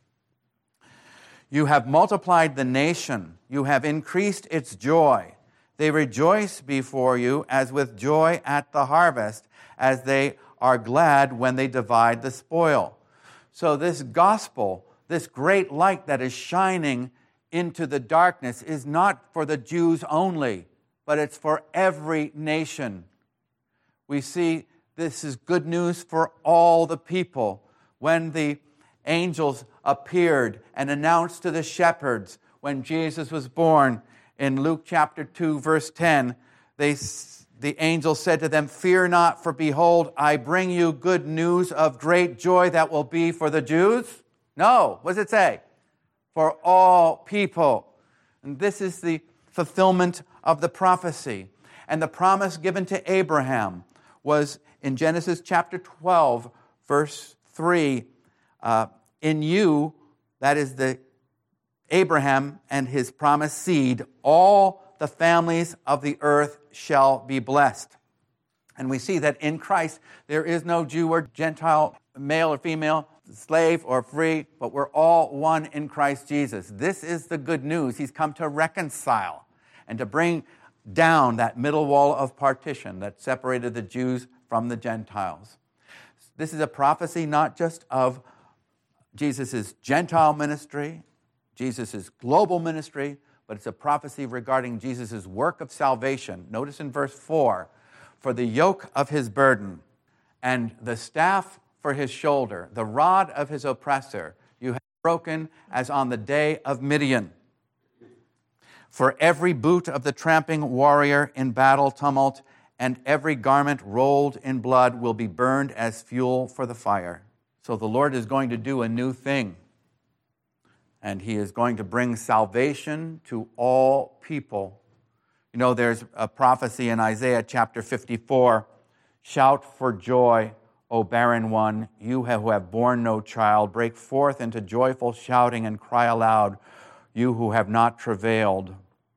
you have multiplied the nation. You have increased its joy. They rejoice before you as with joy at the harvest, as they are glad when they divide the spoil. So this gospel, this great light that is shining into the darkness, is not for the Jews only, but it's for every nation. We see this is good news for all the people. When the angels appeared and announced to the shepherds when Jesus was born, in Luke chapter two, verse ten, they, the angel said to them, "Fear not, for behold, I bring you good news of great joy that will be for the Jews." No, what does it say? For all people. And this is the fulfillment of the prophecy. And the promise given to Abraham was in Genesis chapter twelve, verse three, uh, in you, that is the Abraham and his promised seed, all the families of the earth shall be blessed. And we see that in Christ there is no Jew or Gentile, male or female, slave or free, but we're all one in Christ Jesus. This is the good news. He's come to reconcile and to bring down that middle wall of partition that separated the Jews from the Gentiles. This is a prophecy not just of Jesus' Gentile ministry, Jesus' global ministry, but it's a prophecy regarding Jesus' work of salvation. Notice in verse four, for the yoke of his burden and the staff for his shoulder, the rod of his oppressor, you have broken as on the day of Midian. For every boot of the tramping warrior in battle tumult and every garment rolled in blood will be burned as fuel for the fire. So the Lord is going to do a new thing. And he is going to bring salvation to all people. You know, there's a prophecy in Isaiah chapter fifty-four. Shout for joy, O barren one, you who have borne no child. Break forth into joyful shouting and cry aloud, you who have not travailed.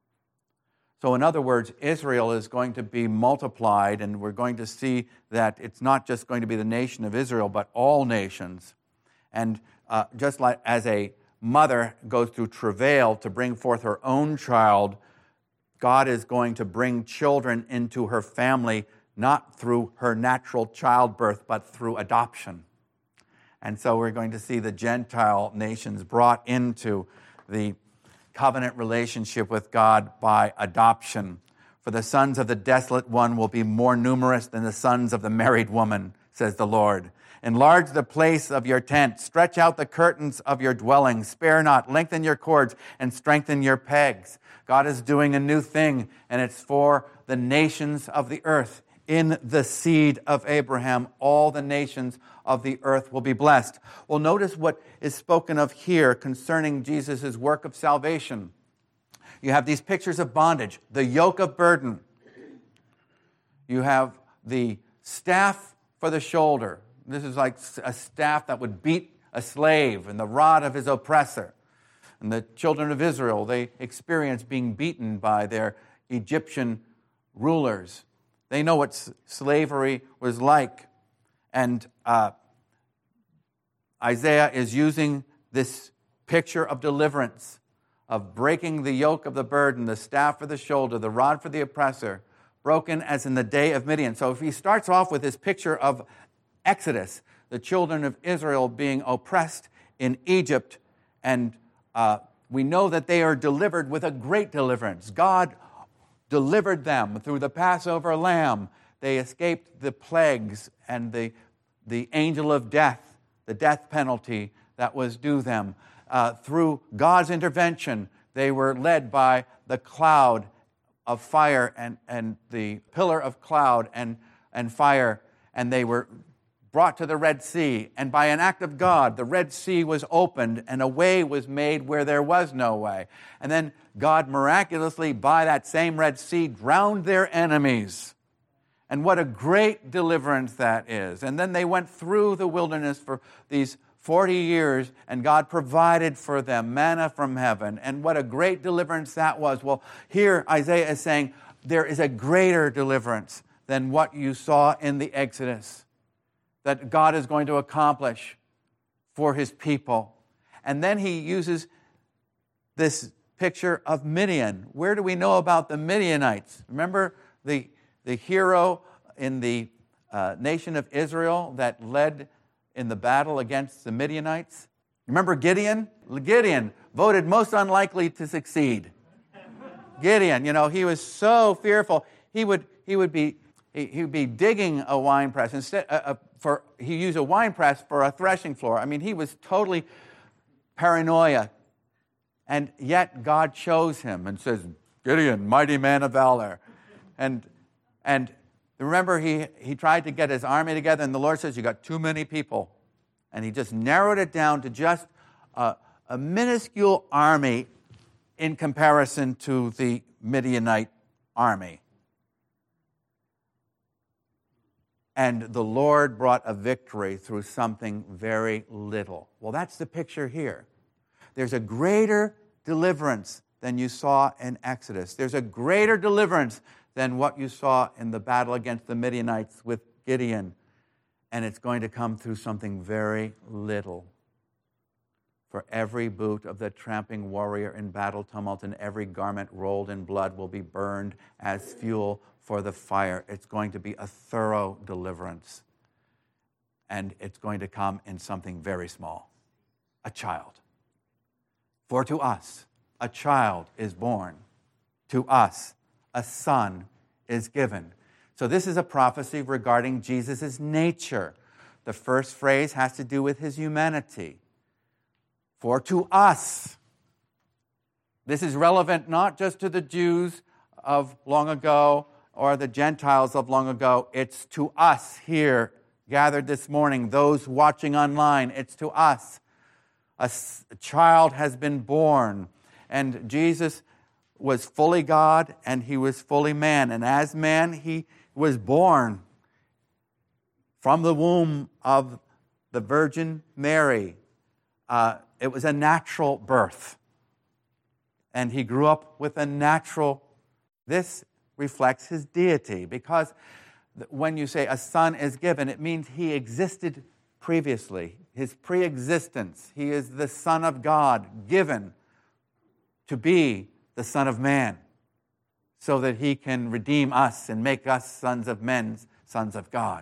So in other words, Israel is going to be multiplied, and we're going to see that it's not just going to be the nation of Israel, but all nations. And uh, just like as a mother goes through travail to bring forth her own child, God is going to bring children into her family, not through her natural childbirth, but through adoption. And so we're going to see the Gentile nations brought into the covenant relationship with God by adoption. For the sons of the desolate one will be more numerous than the sons of the married woman, says the Lord. Enlarge the place of your tent. Stretch out the curtains of your dwelling. Spare not. Lengthen your cords and strengthen your pegs. God is doing a new thing, and it's for the nations of the earth. In the seed of Abraham, all the nations of the earth will be blessed. Well, notice what is spoken of here concerning Jesus' work of salvation. You have these pictures of bondage, the yoke of burden. You have the staff for the shoulder. This is like a staff that would beat a slave, and the rod of his oppressor. And the children of Israel, they experienced being beaten by their Egyptian rulers. They know what slavery was like. And uh, Isaiah is using this picture of deliverance, of breaking the yoke of the burden, the staff for the shoulder, the rod for the oppressor, broken as in the day of Midian. So if he starts off with this picture of Exodus, the children of Israel being oppressed in Egypt, and uh, we know that they are delivered with a great deliverance. God delivered them through the Passover lamb. They escaped the plagues and the, the angel of death, the death penalty that was due them. Uh, through God's intervention, they were led by the cloud of fire and, and the pillar of cloud and, and fire, and they were brought to the Red Sea, and by an act of God, the Red Sea was opened and a way was made where there was no way. And then God miraculously, by that same Red Sea, drowned their enemies. And what a great deliverance that is. And then they went through the wilderness for these forty years, and God provided for them manna from heaven. And what a great deliverance that was. Well, here Isaiah is saying there is a greater deliverance than what you saw in the Exodus that God is going to accomplish for his people. And then he uses this picture of Midian. Where do we know about the Midianites? Remember the, the hero in the uh, nation of Israel that led in the battle against the Midianites? Remember Gideon? Gideon voted most unlikely to succeed. Gideon, you know, he was so fearful. He would he would be he, he would be digging a wine press instead uh, uh, for he used a wine press for a threshing floor. I mean, he was totally paranoia. And yet God chose him and says, Gideon, mighty man of valor. And and remember, he, he tried to get his army together, and the Lord says, you got too many people. And he just narrowed it down to just a, a minuscule army in comparison to the Midianite army. And the Lord brought a victory through something very little. Well, that's the picture here. There's a greater deliverance than you saw in Exodus. There's a greater deliverance than what you saw in the battle against the Midianites with Gideon. And it's going to come through something very little. For every boot of the tramping warrior in battle tumult and every garment rolled in blood will be burned as fuel for the fire. It's going to be a thorough deliverance. And it's going to come in something very small. A child. For to us, a child is born. To us, a son is given. So this is a prophecy regarding Jesus' nature. The first phrase has to do with his humanity. For to us. This is relevant not just to the Jews of long ago or the Gentiles of long ago. It's to us here gathered this morning, those watching online. It's to us. A child has been born. And Jesus was fully God and he was fully man. And as man, he was born from the womb of the Virgin Mary. Uh, it was a natural birth. And he grew up with a natural, this reflects his deity. Because when you say a son is given, it means he existed previously. His pre-existence. He is the Son of God, given to be the Son of Man, so that he can redeem us and make us sons of men, sons of God.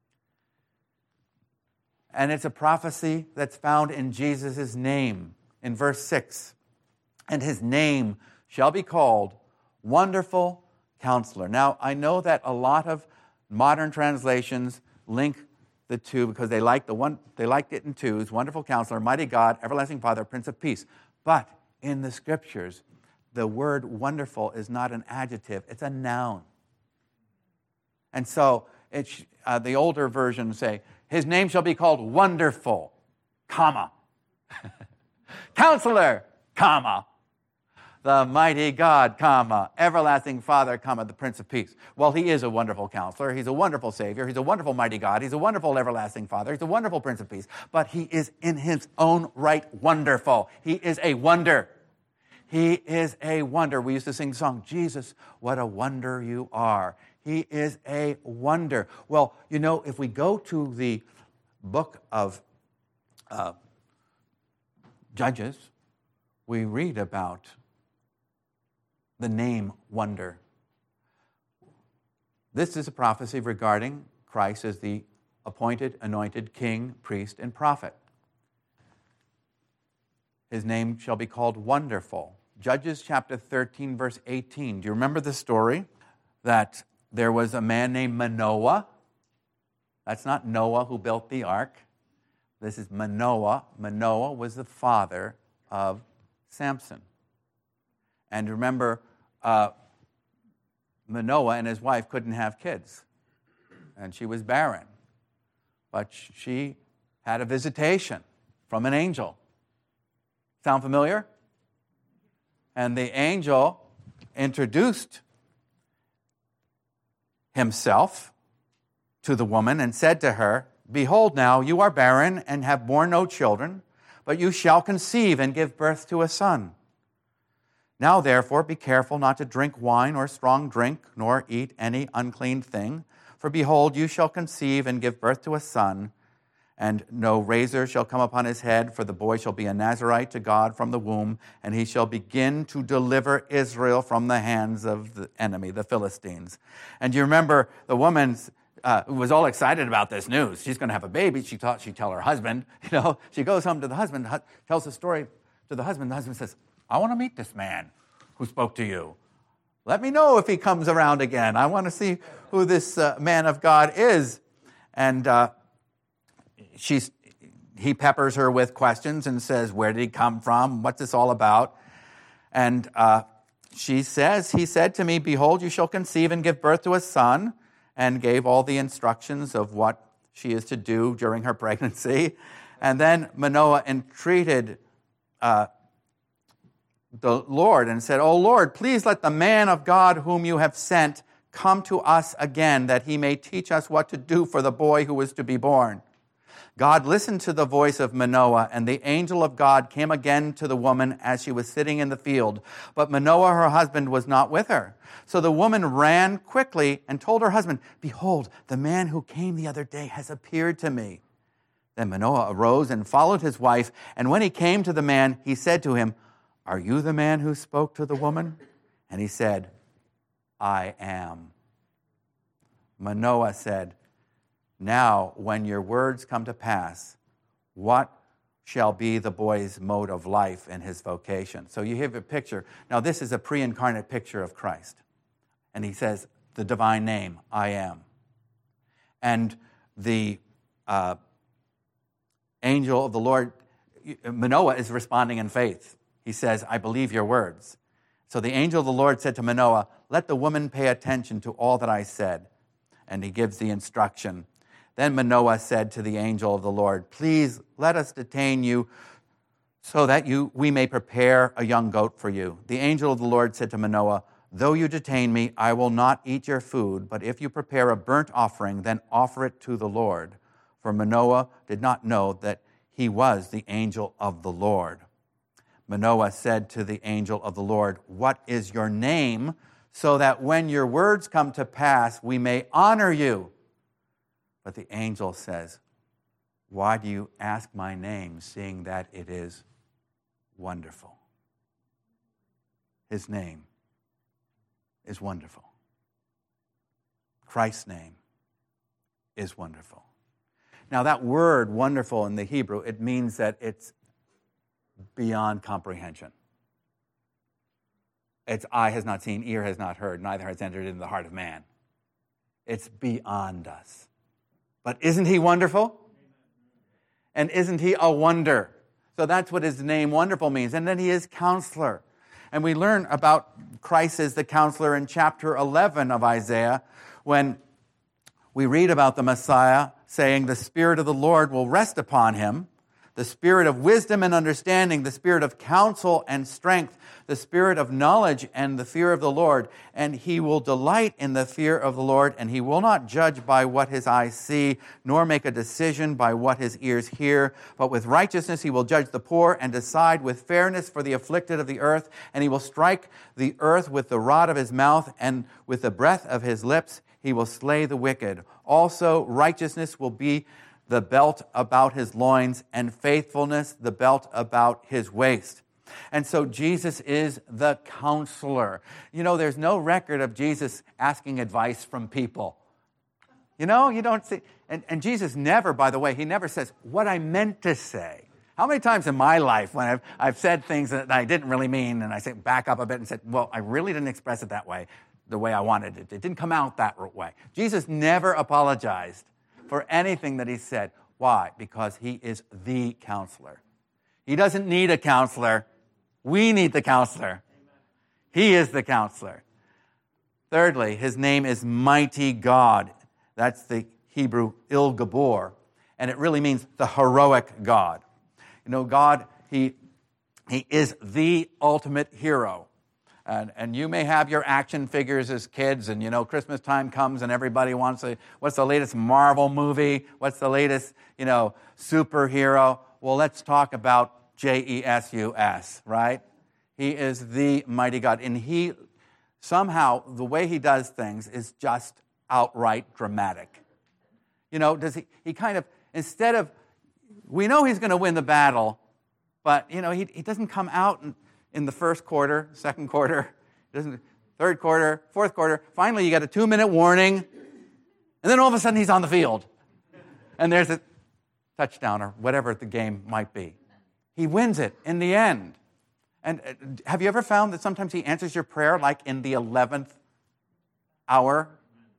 And it's a prophecy that's found in Jesus' name in verse six. And his name shall be called Wonderful Counselor. Now, I know that a lot of modern translations link the two because they like the one they like it in twos, Wonderful Counselor, Mighty God, Everlasting Father, Prince of Peace. But in the Scriptures, the word wonderful is not an adjective, it's a noun. And so it's, uh, the older versions say, his name shall be called Wonderful, comma. Counselor, comma. The mighty God, comma. Everlasting Father, comma. The Prince of Peace. Well, he is a wonderful counselor. He's a wonderful Savior. He's a wonderful mighty God. He's a wonderful everlasting Father. He's a wonderful Prince of Peace. But he is in his own right wonderful. He is a wonder. He is a wonder. We used to sing the song, Jesus, what a wonder you are. He is a wonder. Well, you know, if we go to the book of uh, Judges, we read about the name Wonder. This is a prophecy regarding Christ as the appointed, anointed king, priest, and prophet. His name shall be called Wonderful. Judges chapter thirteen, verse eighteen. Do you remember the story that there was a man named Manoah? That's not Noah who built the ark. This is Manoah. Manoah was the father of Samson. And remember, uh, Manoah and his wife couldn't have kids. And she was barren. but she had a visitation from an angel. Sound familiar? And the angel introduced himself to the woman and said to her, "Behold now, you are barren and have borne no children, but you shall conceive and give birth to a son. Now therefore be careful not to drink wine or strong drink, nor eat any unclean thing. For behold, you shall conceive and give birth to a son, and no razor shall come upon his head, for the boy shall be a Nazirite to God from the womb, and he shall begin to deliver Israel from the hands of the enemy, the Philistines." And you remember the woman uh, was all excited about this news. She's going to have a baby. She thought she'd tell her husband. You know, she goes home to the husband, tells the story to the husband. The husband says, "I want to meet this man who spoke to you. Let me know if he comes around again. I want to see who this uh, man of God is." And uh, she's, he peppers her with questions and says, "Where did he come from? What's this all about?" And uh, she says, "He said to me, behold, you shall conceive and give birth to a son," and gave all the instructions of what she is to do during her pregnancy. And then Manoah entreated uh, the Lord and said, "O Lord, please let the man of God whom you have sent come to us again, that he may teach us what to do for the boy who is to be born." God listened to the voice of Manoah, and the angel of God came again to the woman as she was sitting in the field. But Manoah, her husband, was not with her. So the woman ran quickly and told her husband, "Behold, the man who came the other day has appeared to me." Then Manoah arose and followed his wife, and when he came to the man, he said to him, "Are you the man who spoke to the woman?" And he said, "I am." Manoah said, "Now, when your words come to pass, what shall be the boy's mode of life and his vocation?" So you have a picture. Now, this is a pre-incarnate picture of Christ. And he says, the divine name, "I am." And the uh, angel of the Lord, Manoah is responding in faith. He says, "I believe your words." So the angel of the Lord said to Manoah, "Let the woman pay attention to all that I said." And he gives the instruction. Then Manoah said to the angel of the Lord, "Please let us detain you so that you we may prepare a young goat for you." The angel of the Lord said to Manoah, "Though you detain me, I will not eat your food, but if you prepare a burnt offering, then offer it to the Lord." For Manoah did not know that he was the angel of the Lord. Manoah said to the angel of the Lord, "What is your name, so that when your words come to pass, we may honor you?" But the angel says, "Why do you ask my name, seeing that it is wonderful?" His name is wonderful. Christ's name is wonderful. Now that word wonderful in the Hebrew, it means that it's beyond comprehension. It's eye has not seen, ear has not heard, neither has entered into the heart of man. It's beyond us. But isn't he wonderful? And isn't he a wonder? So that's what his name wonderful means. And then he is counselor. And we learn about Christ as the counselor in chapter eleven of Isaiah, when we read about the Messiah saying, "The Spirit of the Lord will rest upon him, the Spirit of wisdom and understanding, the Spirit of counsel and strength, the Spirit of knowledge and the fear of the Lord. And he will delight in the fear of the Lord, and he will not judge by what his eyes see, nor make a decision by what his ears hear. But with righteousness he will judge the poor and decide with fairness for the afflicted of the earth. And he will strike the earth with the rod of his mouth, and with the breath of his lips he will slay the wicked. Also righteousness will be the belt about his loins, and faithfulness the belt about his waist." And so Jesus is the counselor. You know, there's no record of Jesus asking advice from people. You know, you don't see, and, and Jesus never, by the way, he never says, "What I meant to say." How many times in my life when I've, I've said things that I didn't really mean, and I say back up a bit and said, "Well, I really didn't express it that way, the way I wanted it. It didn't come out that way." Jesus never apologized for anything that he said. Why? Because he is the counselor. He doesn't need a counselor. We need the counselor. He is the counselor. Thirdly, his name is Mighty God. That's the Hebrew Il Gabor. and it really means the heroic God. You know, God, he, he is the ultimate hero. And, and you may have your action figures as kids, and, you know, Christmas time comes and everybody wants to, what's the latest Marvel movie? What's the latest, you know, superhero? Well, let's talk about J E S U S, right? He is the mighty God. And he, somehow, the way he does things is just outright dramatic. You know, does he, he kind of, instead of, we know he's going to win the battle, but, you know, he, he doesn't come out and, in the first quarter, second quarter, doesn't, third quarter, fourth quarter. Finally, you get a two-minute warning, and then all of a sudden he's on the field. And there's a touchdown or whatever the game might be. He wins it in the end. And uh, have you ever found that sometimes he answers your prayer like in the eleventh hour?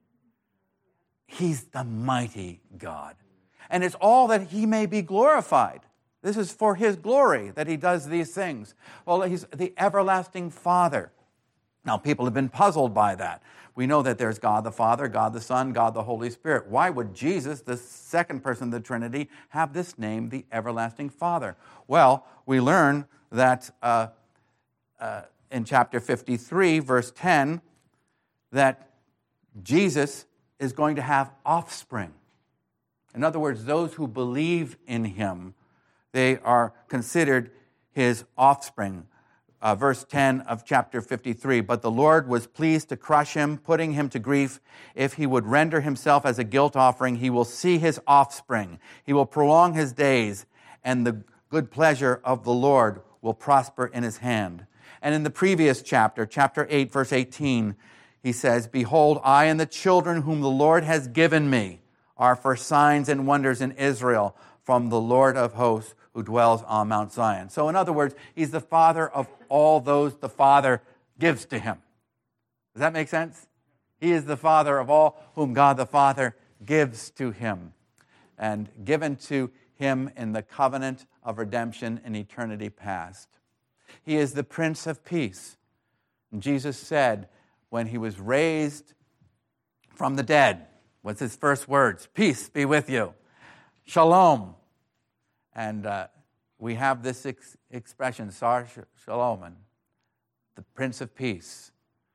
He's the mighty God. And it's all that he may be glorified. This is for his glory that he does these things. Well, he's the everlasting Father. Now, people have been puzzled by that. We know that there's God the Father, God the Son, God the Holy Spirit. Why would Jesus, the second person of the Trinity, have this name, the everlasting Father? Well, we learn that uh, uh, in chapter fifty-three, verse ten, that Jesus is going to have offspring. In other words, those who believe in him, they are considered his offspring. Uh, verse ten of chapter fifty-three, but the Lord was pleased to crush him, putting him to grief. If he would render himself as a guilt offering, he will see his offspring. He will prolong his days, and the good pleasure of the Lord will prosper in his hand. And in the previous chapter, chapter eight, verse eighteen, he says, behold, I and the children whom the Lord has given me are for signs and wonders in Israel from the Lord of hosts, who dwells on Mount Zion. So in other words, he's the father of all those the Father gives to him. Does that make sense? He is the father of all whom God the Father gives to him, and given to him in the covenant of redemption in eternity past. He is the Prince of Peace. And Jesus said when he was raised from the dead, what's his first words? Peace be with you. Shalom. And uh, we have this ex- expression, Sar Shalom, the Prince of Peace.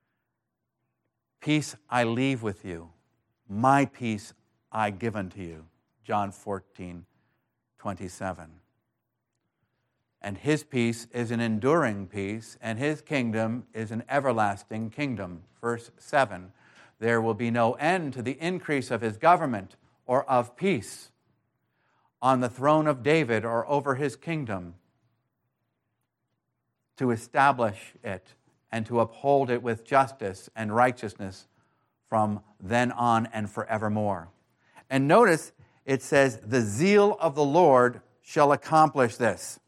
Peace I leave with you. My peace I give unto you. John fourteen, twenty-seven. And his peace is an enduring peace, and his kingdom is an everlasting kingdom. Verse seven, there will be no end to the increase of his government or of peace on the throne of David or over his kingdom, to establish it and to uphold it with justice and righteousness from then on and forevermore. And notice it says, the zeal of the Lord shall accomplish this.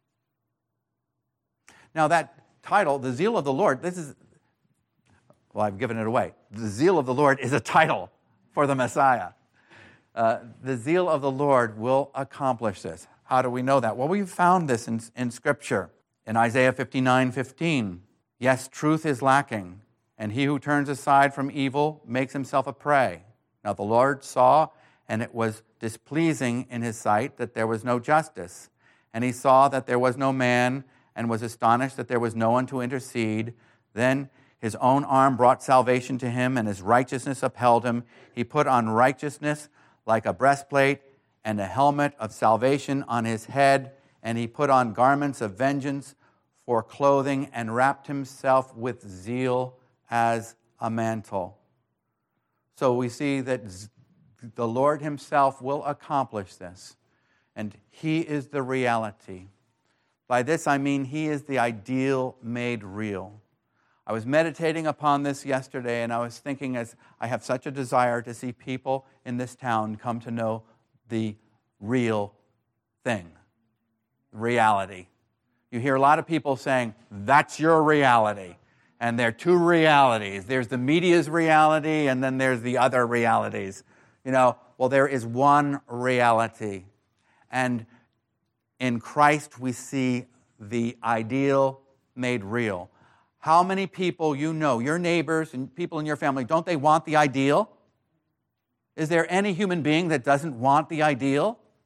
Now that title, the zeal of the Lord, this is, well, I've given it away. The zeal of the Lord is a title for the Messiah. Uh, the zeal of the Lord will accomplish this. How do we know that? Well, we've found this in, in Scripture. In Isaiah fifty-nine fifteen, yes, truth is lacking, and he who turns aside from evil makes himself a prey. Now the Lord saw, and it was displeasing in his sight that there was no justice. And he saw that there was no man, and was astonished that there was no one to intercede. Then his own arm brought salvation to him, and his righteousness upheld him. He put on righteousness like a breastplate, and a helmet of salvation on his head, and he put on garments of vengeance for clothing, and wrapped himself with zeal as a mantle. So we see that the Lord himself will accomplish this, and he is the reality. By this I mean he is the ideal made real. I was meditating upon this yesterday, and I was thinking, as I have such a desire to see people in this town come to know the real thing, reality. You hear a lot of people saying, that's your reality. And there are two realities. There's the media's reality, and then there's the other realities. You know, well, there is one reality. And in Christ we see the ideal made real. How many people you know, your neighbors and people in your family, don't they want the ideal? Is there any human being that doesn't want the ideal?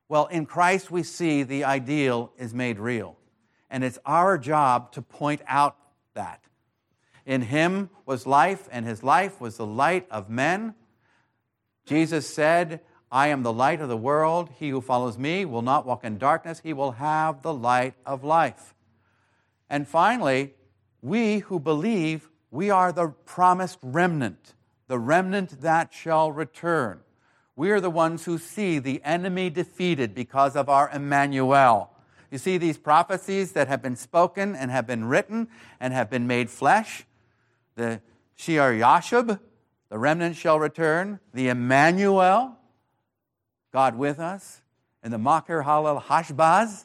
Well, in Christ we see the ideal is made real. And it's our job to point out that. In him was life, and his life was the light of men. Jesus said, I am the light of the world. He who follows me will not walk in darkness. He will have the light of life. And finally, we who believe, we are the promised remnant, the remnant that shall return. We are the ones who see the enemy defeated because of our Emmanuel. You see these prophecies that have been spoken and have been written and have been made flesh. The Shear Yashub, the remnant shall return. The Emmanuel, God with us. And the Makir Halal Hashbaz,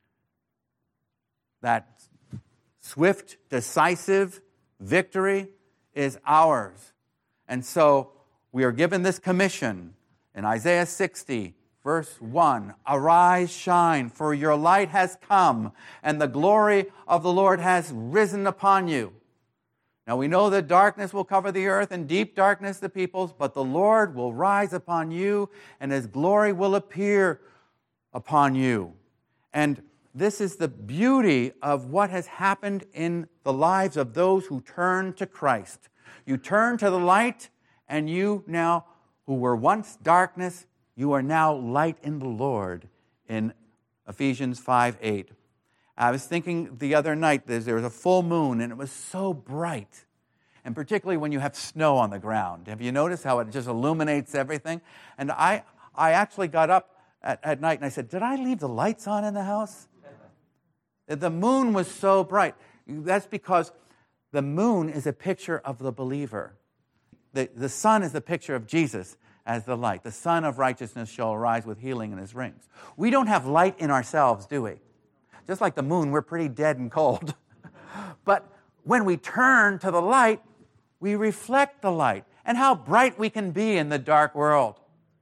that swift, decisive victory is ours. And so we are given this commission in Isaiah sixty, verse one. Arise, shine, for your light has come, and the glory of the Lord has risen upon you. Now we know that darkness will cover the earth, and deep darkness the peoples, but the Lord will rise upon you, and his glory will appear upon you. And this is the beauty of what has happened in the lives of those who turn to Christ. You turn to the light, and you now, who were once darkness, you are now light in the Lord, in Ephesians five eight. I was thinking the other night, there was a full moon, and it was so bright. And particularly when you have snow on the ground. Have you noticed how it just illuminates everything? And I, I actually got up at, at night, and I said, did I leave the lights on in the house? The moon was so bright. That's because the moon is a picture of the believer. The, the sun is the picture of Jesus as the light. The Son of righteousness shall arise with healing in his wings. We don't have light in ourselves, do we? Just like the moon, we're pretty dead and cold. But when we turn to the light, we reflect the light. And how bright we can be in the dark world.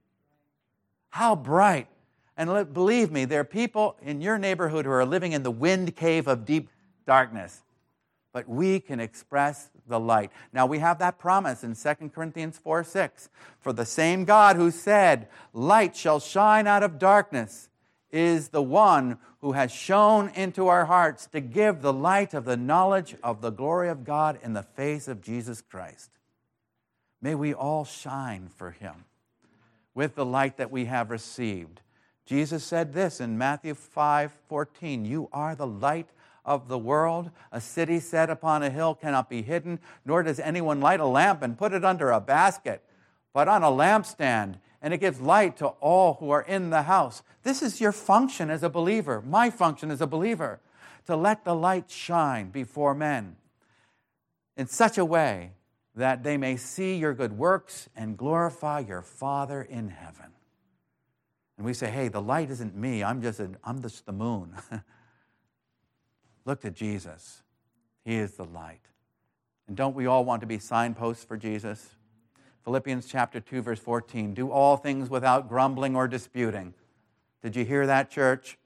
How bright. And let, believe me, there are people in your neighborhood who are living in the wind cave of deep darkness. But we can express the light. Now, we have that promise in Second Corinthians four six. For the same God who said, light shall shine out of darkness, is the one who has shone into our hearts to give the light of the knowledge of the glory of God in the face of Jesus Christ. May we all shine for him with the light that we have received. Jesus said this in Matthew five fourteen, you are the light of the world. A city set upon a hill cannot be hidden, nor does anyone light a lamp and put it under a basket, but on a lampstand, and it gives light to all who are in the house. This is your function as a believer, my function as a believer, to let the light shine before men in such a way that they may see your good works and glorify your Father in heaven. And we say, hey, the light isn't me. I'm just, a, I'm just the moon. Look to Jesus. He is the light. And don't we all want to be signposts for Jesus? Philippians chapter two, verse fourteen. Do all things without grumbling or disputing. Did you hear that, church?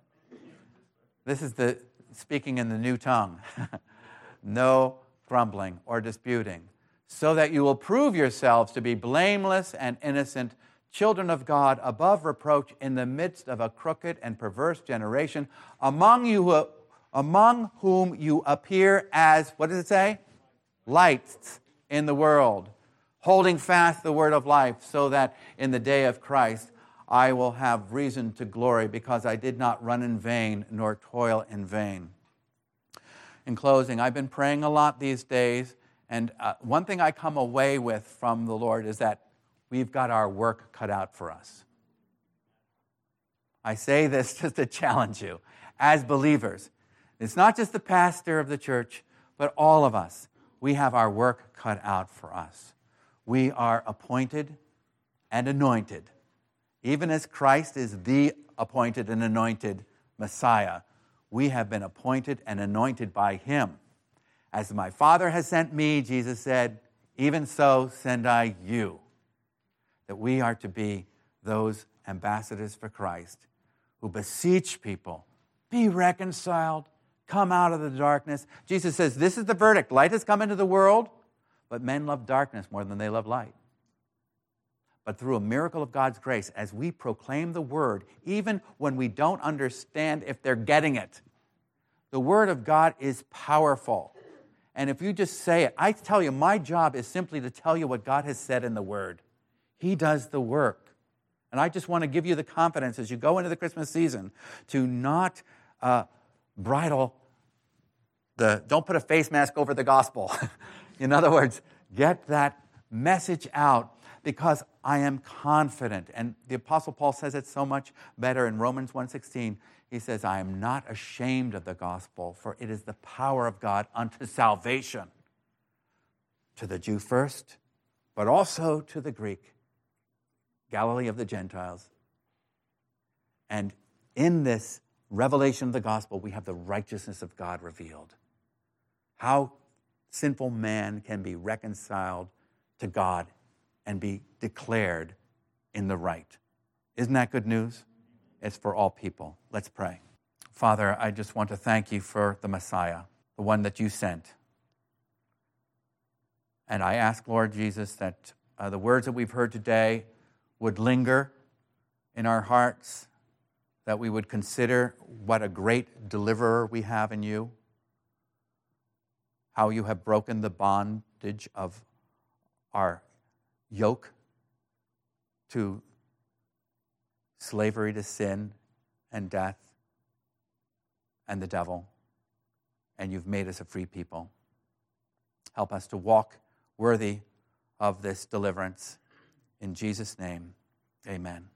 This is the speaking in the new tongue. No grumbling or disputing. So that you will prove yourselves to be blameless and innocent, children of God, above reproach, in the midst of a crooked and perverse generation, among you who, among whom you appear as, what does it say? Lights in the world, holding fast the word of life, so that in the day of Christ I will have reason to glory, because I did not run in vain nor toil in vain. In closing, I've been praying a lot these days, and uh, one thing I come away with from the Lord is that we've got our work cut out for us. I say this just to challenge you as believers. It's not just the pastor of the church, but all of us. We have our work cut out for us. We are appointed and anointed. Even as Christ is the appointed and anointed Messiah, we have been appointed and anointed by him. As my Father has sent me, Jesus said, even so send I you. That we are to be those ambassadors for Christ who beseech people, be reconciled, come out of the darkness. Jesus says, this is the verdict. Light has come into the world, but men love darkness more than they love light. but through a miracle of God's grace, as we proclaim the word, even when we don't understand if they're getting it, the word of God is powerful. And if you just say it, I tell you, my job is simply to tell you what God has said in the word. He does the work. And I just want to give you the confidence as you go into the Christmas season to not uh, bridle the, don't put a face mask over the gospel. In other words, get that message out, because I am confident. And the Apostle Paul says it so much better in Romans one sixteen. He says, I am not ashamed of the gospel, for it is the power of God unto salvation. To the Jew first, but also to the Greek. Galilee of the Gentiles. And in this revelation of the gospel, we have the righteousness of God revealed. How sinful man can be reconciled to God and be declared in the right. Isn't that good news? It's for all people. Let's pray. Father, I just want to thank you for the Messiah, the one that you sent. And I ask, Lord Jesus, that uh, the words that we've heard today would linger in our hearts, that we would consider what a great deliverer we have in you, how you have broken the bondage of our yoke to slavery to sin and death and the devil, and you've made us a free people. Help us to walk worthy of this deliverance. In Jesus' name, amen.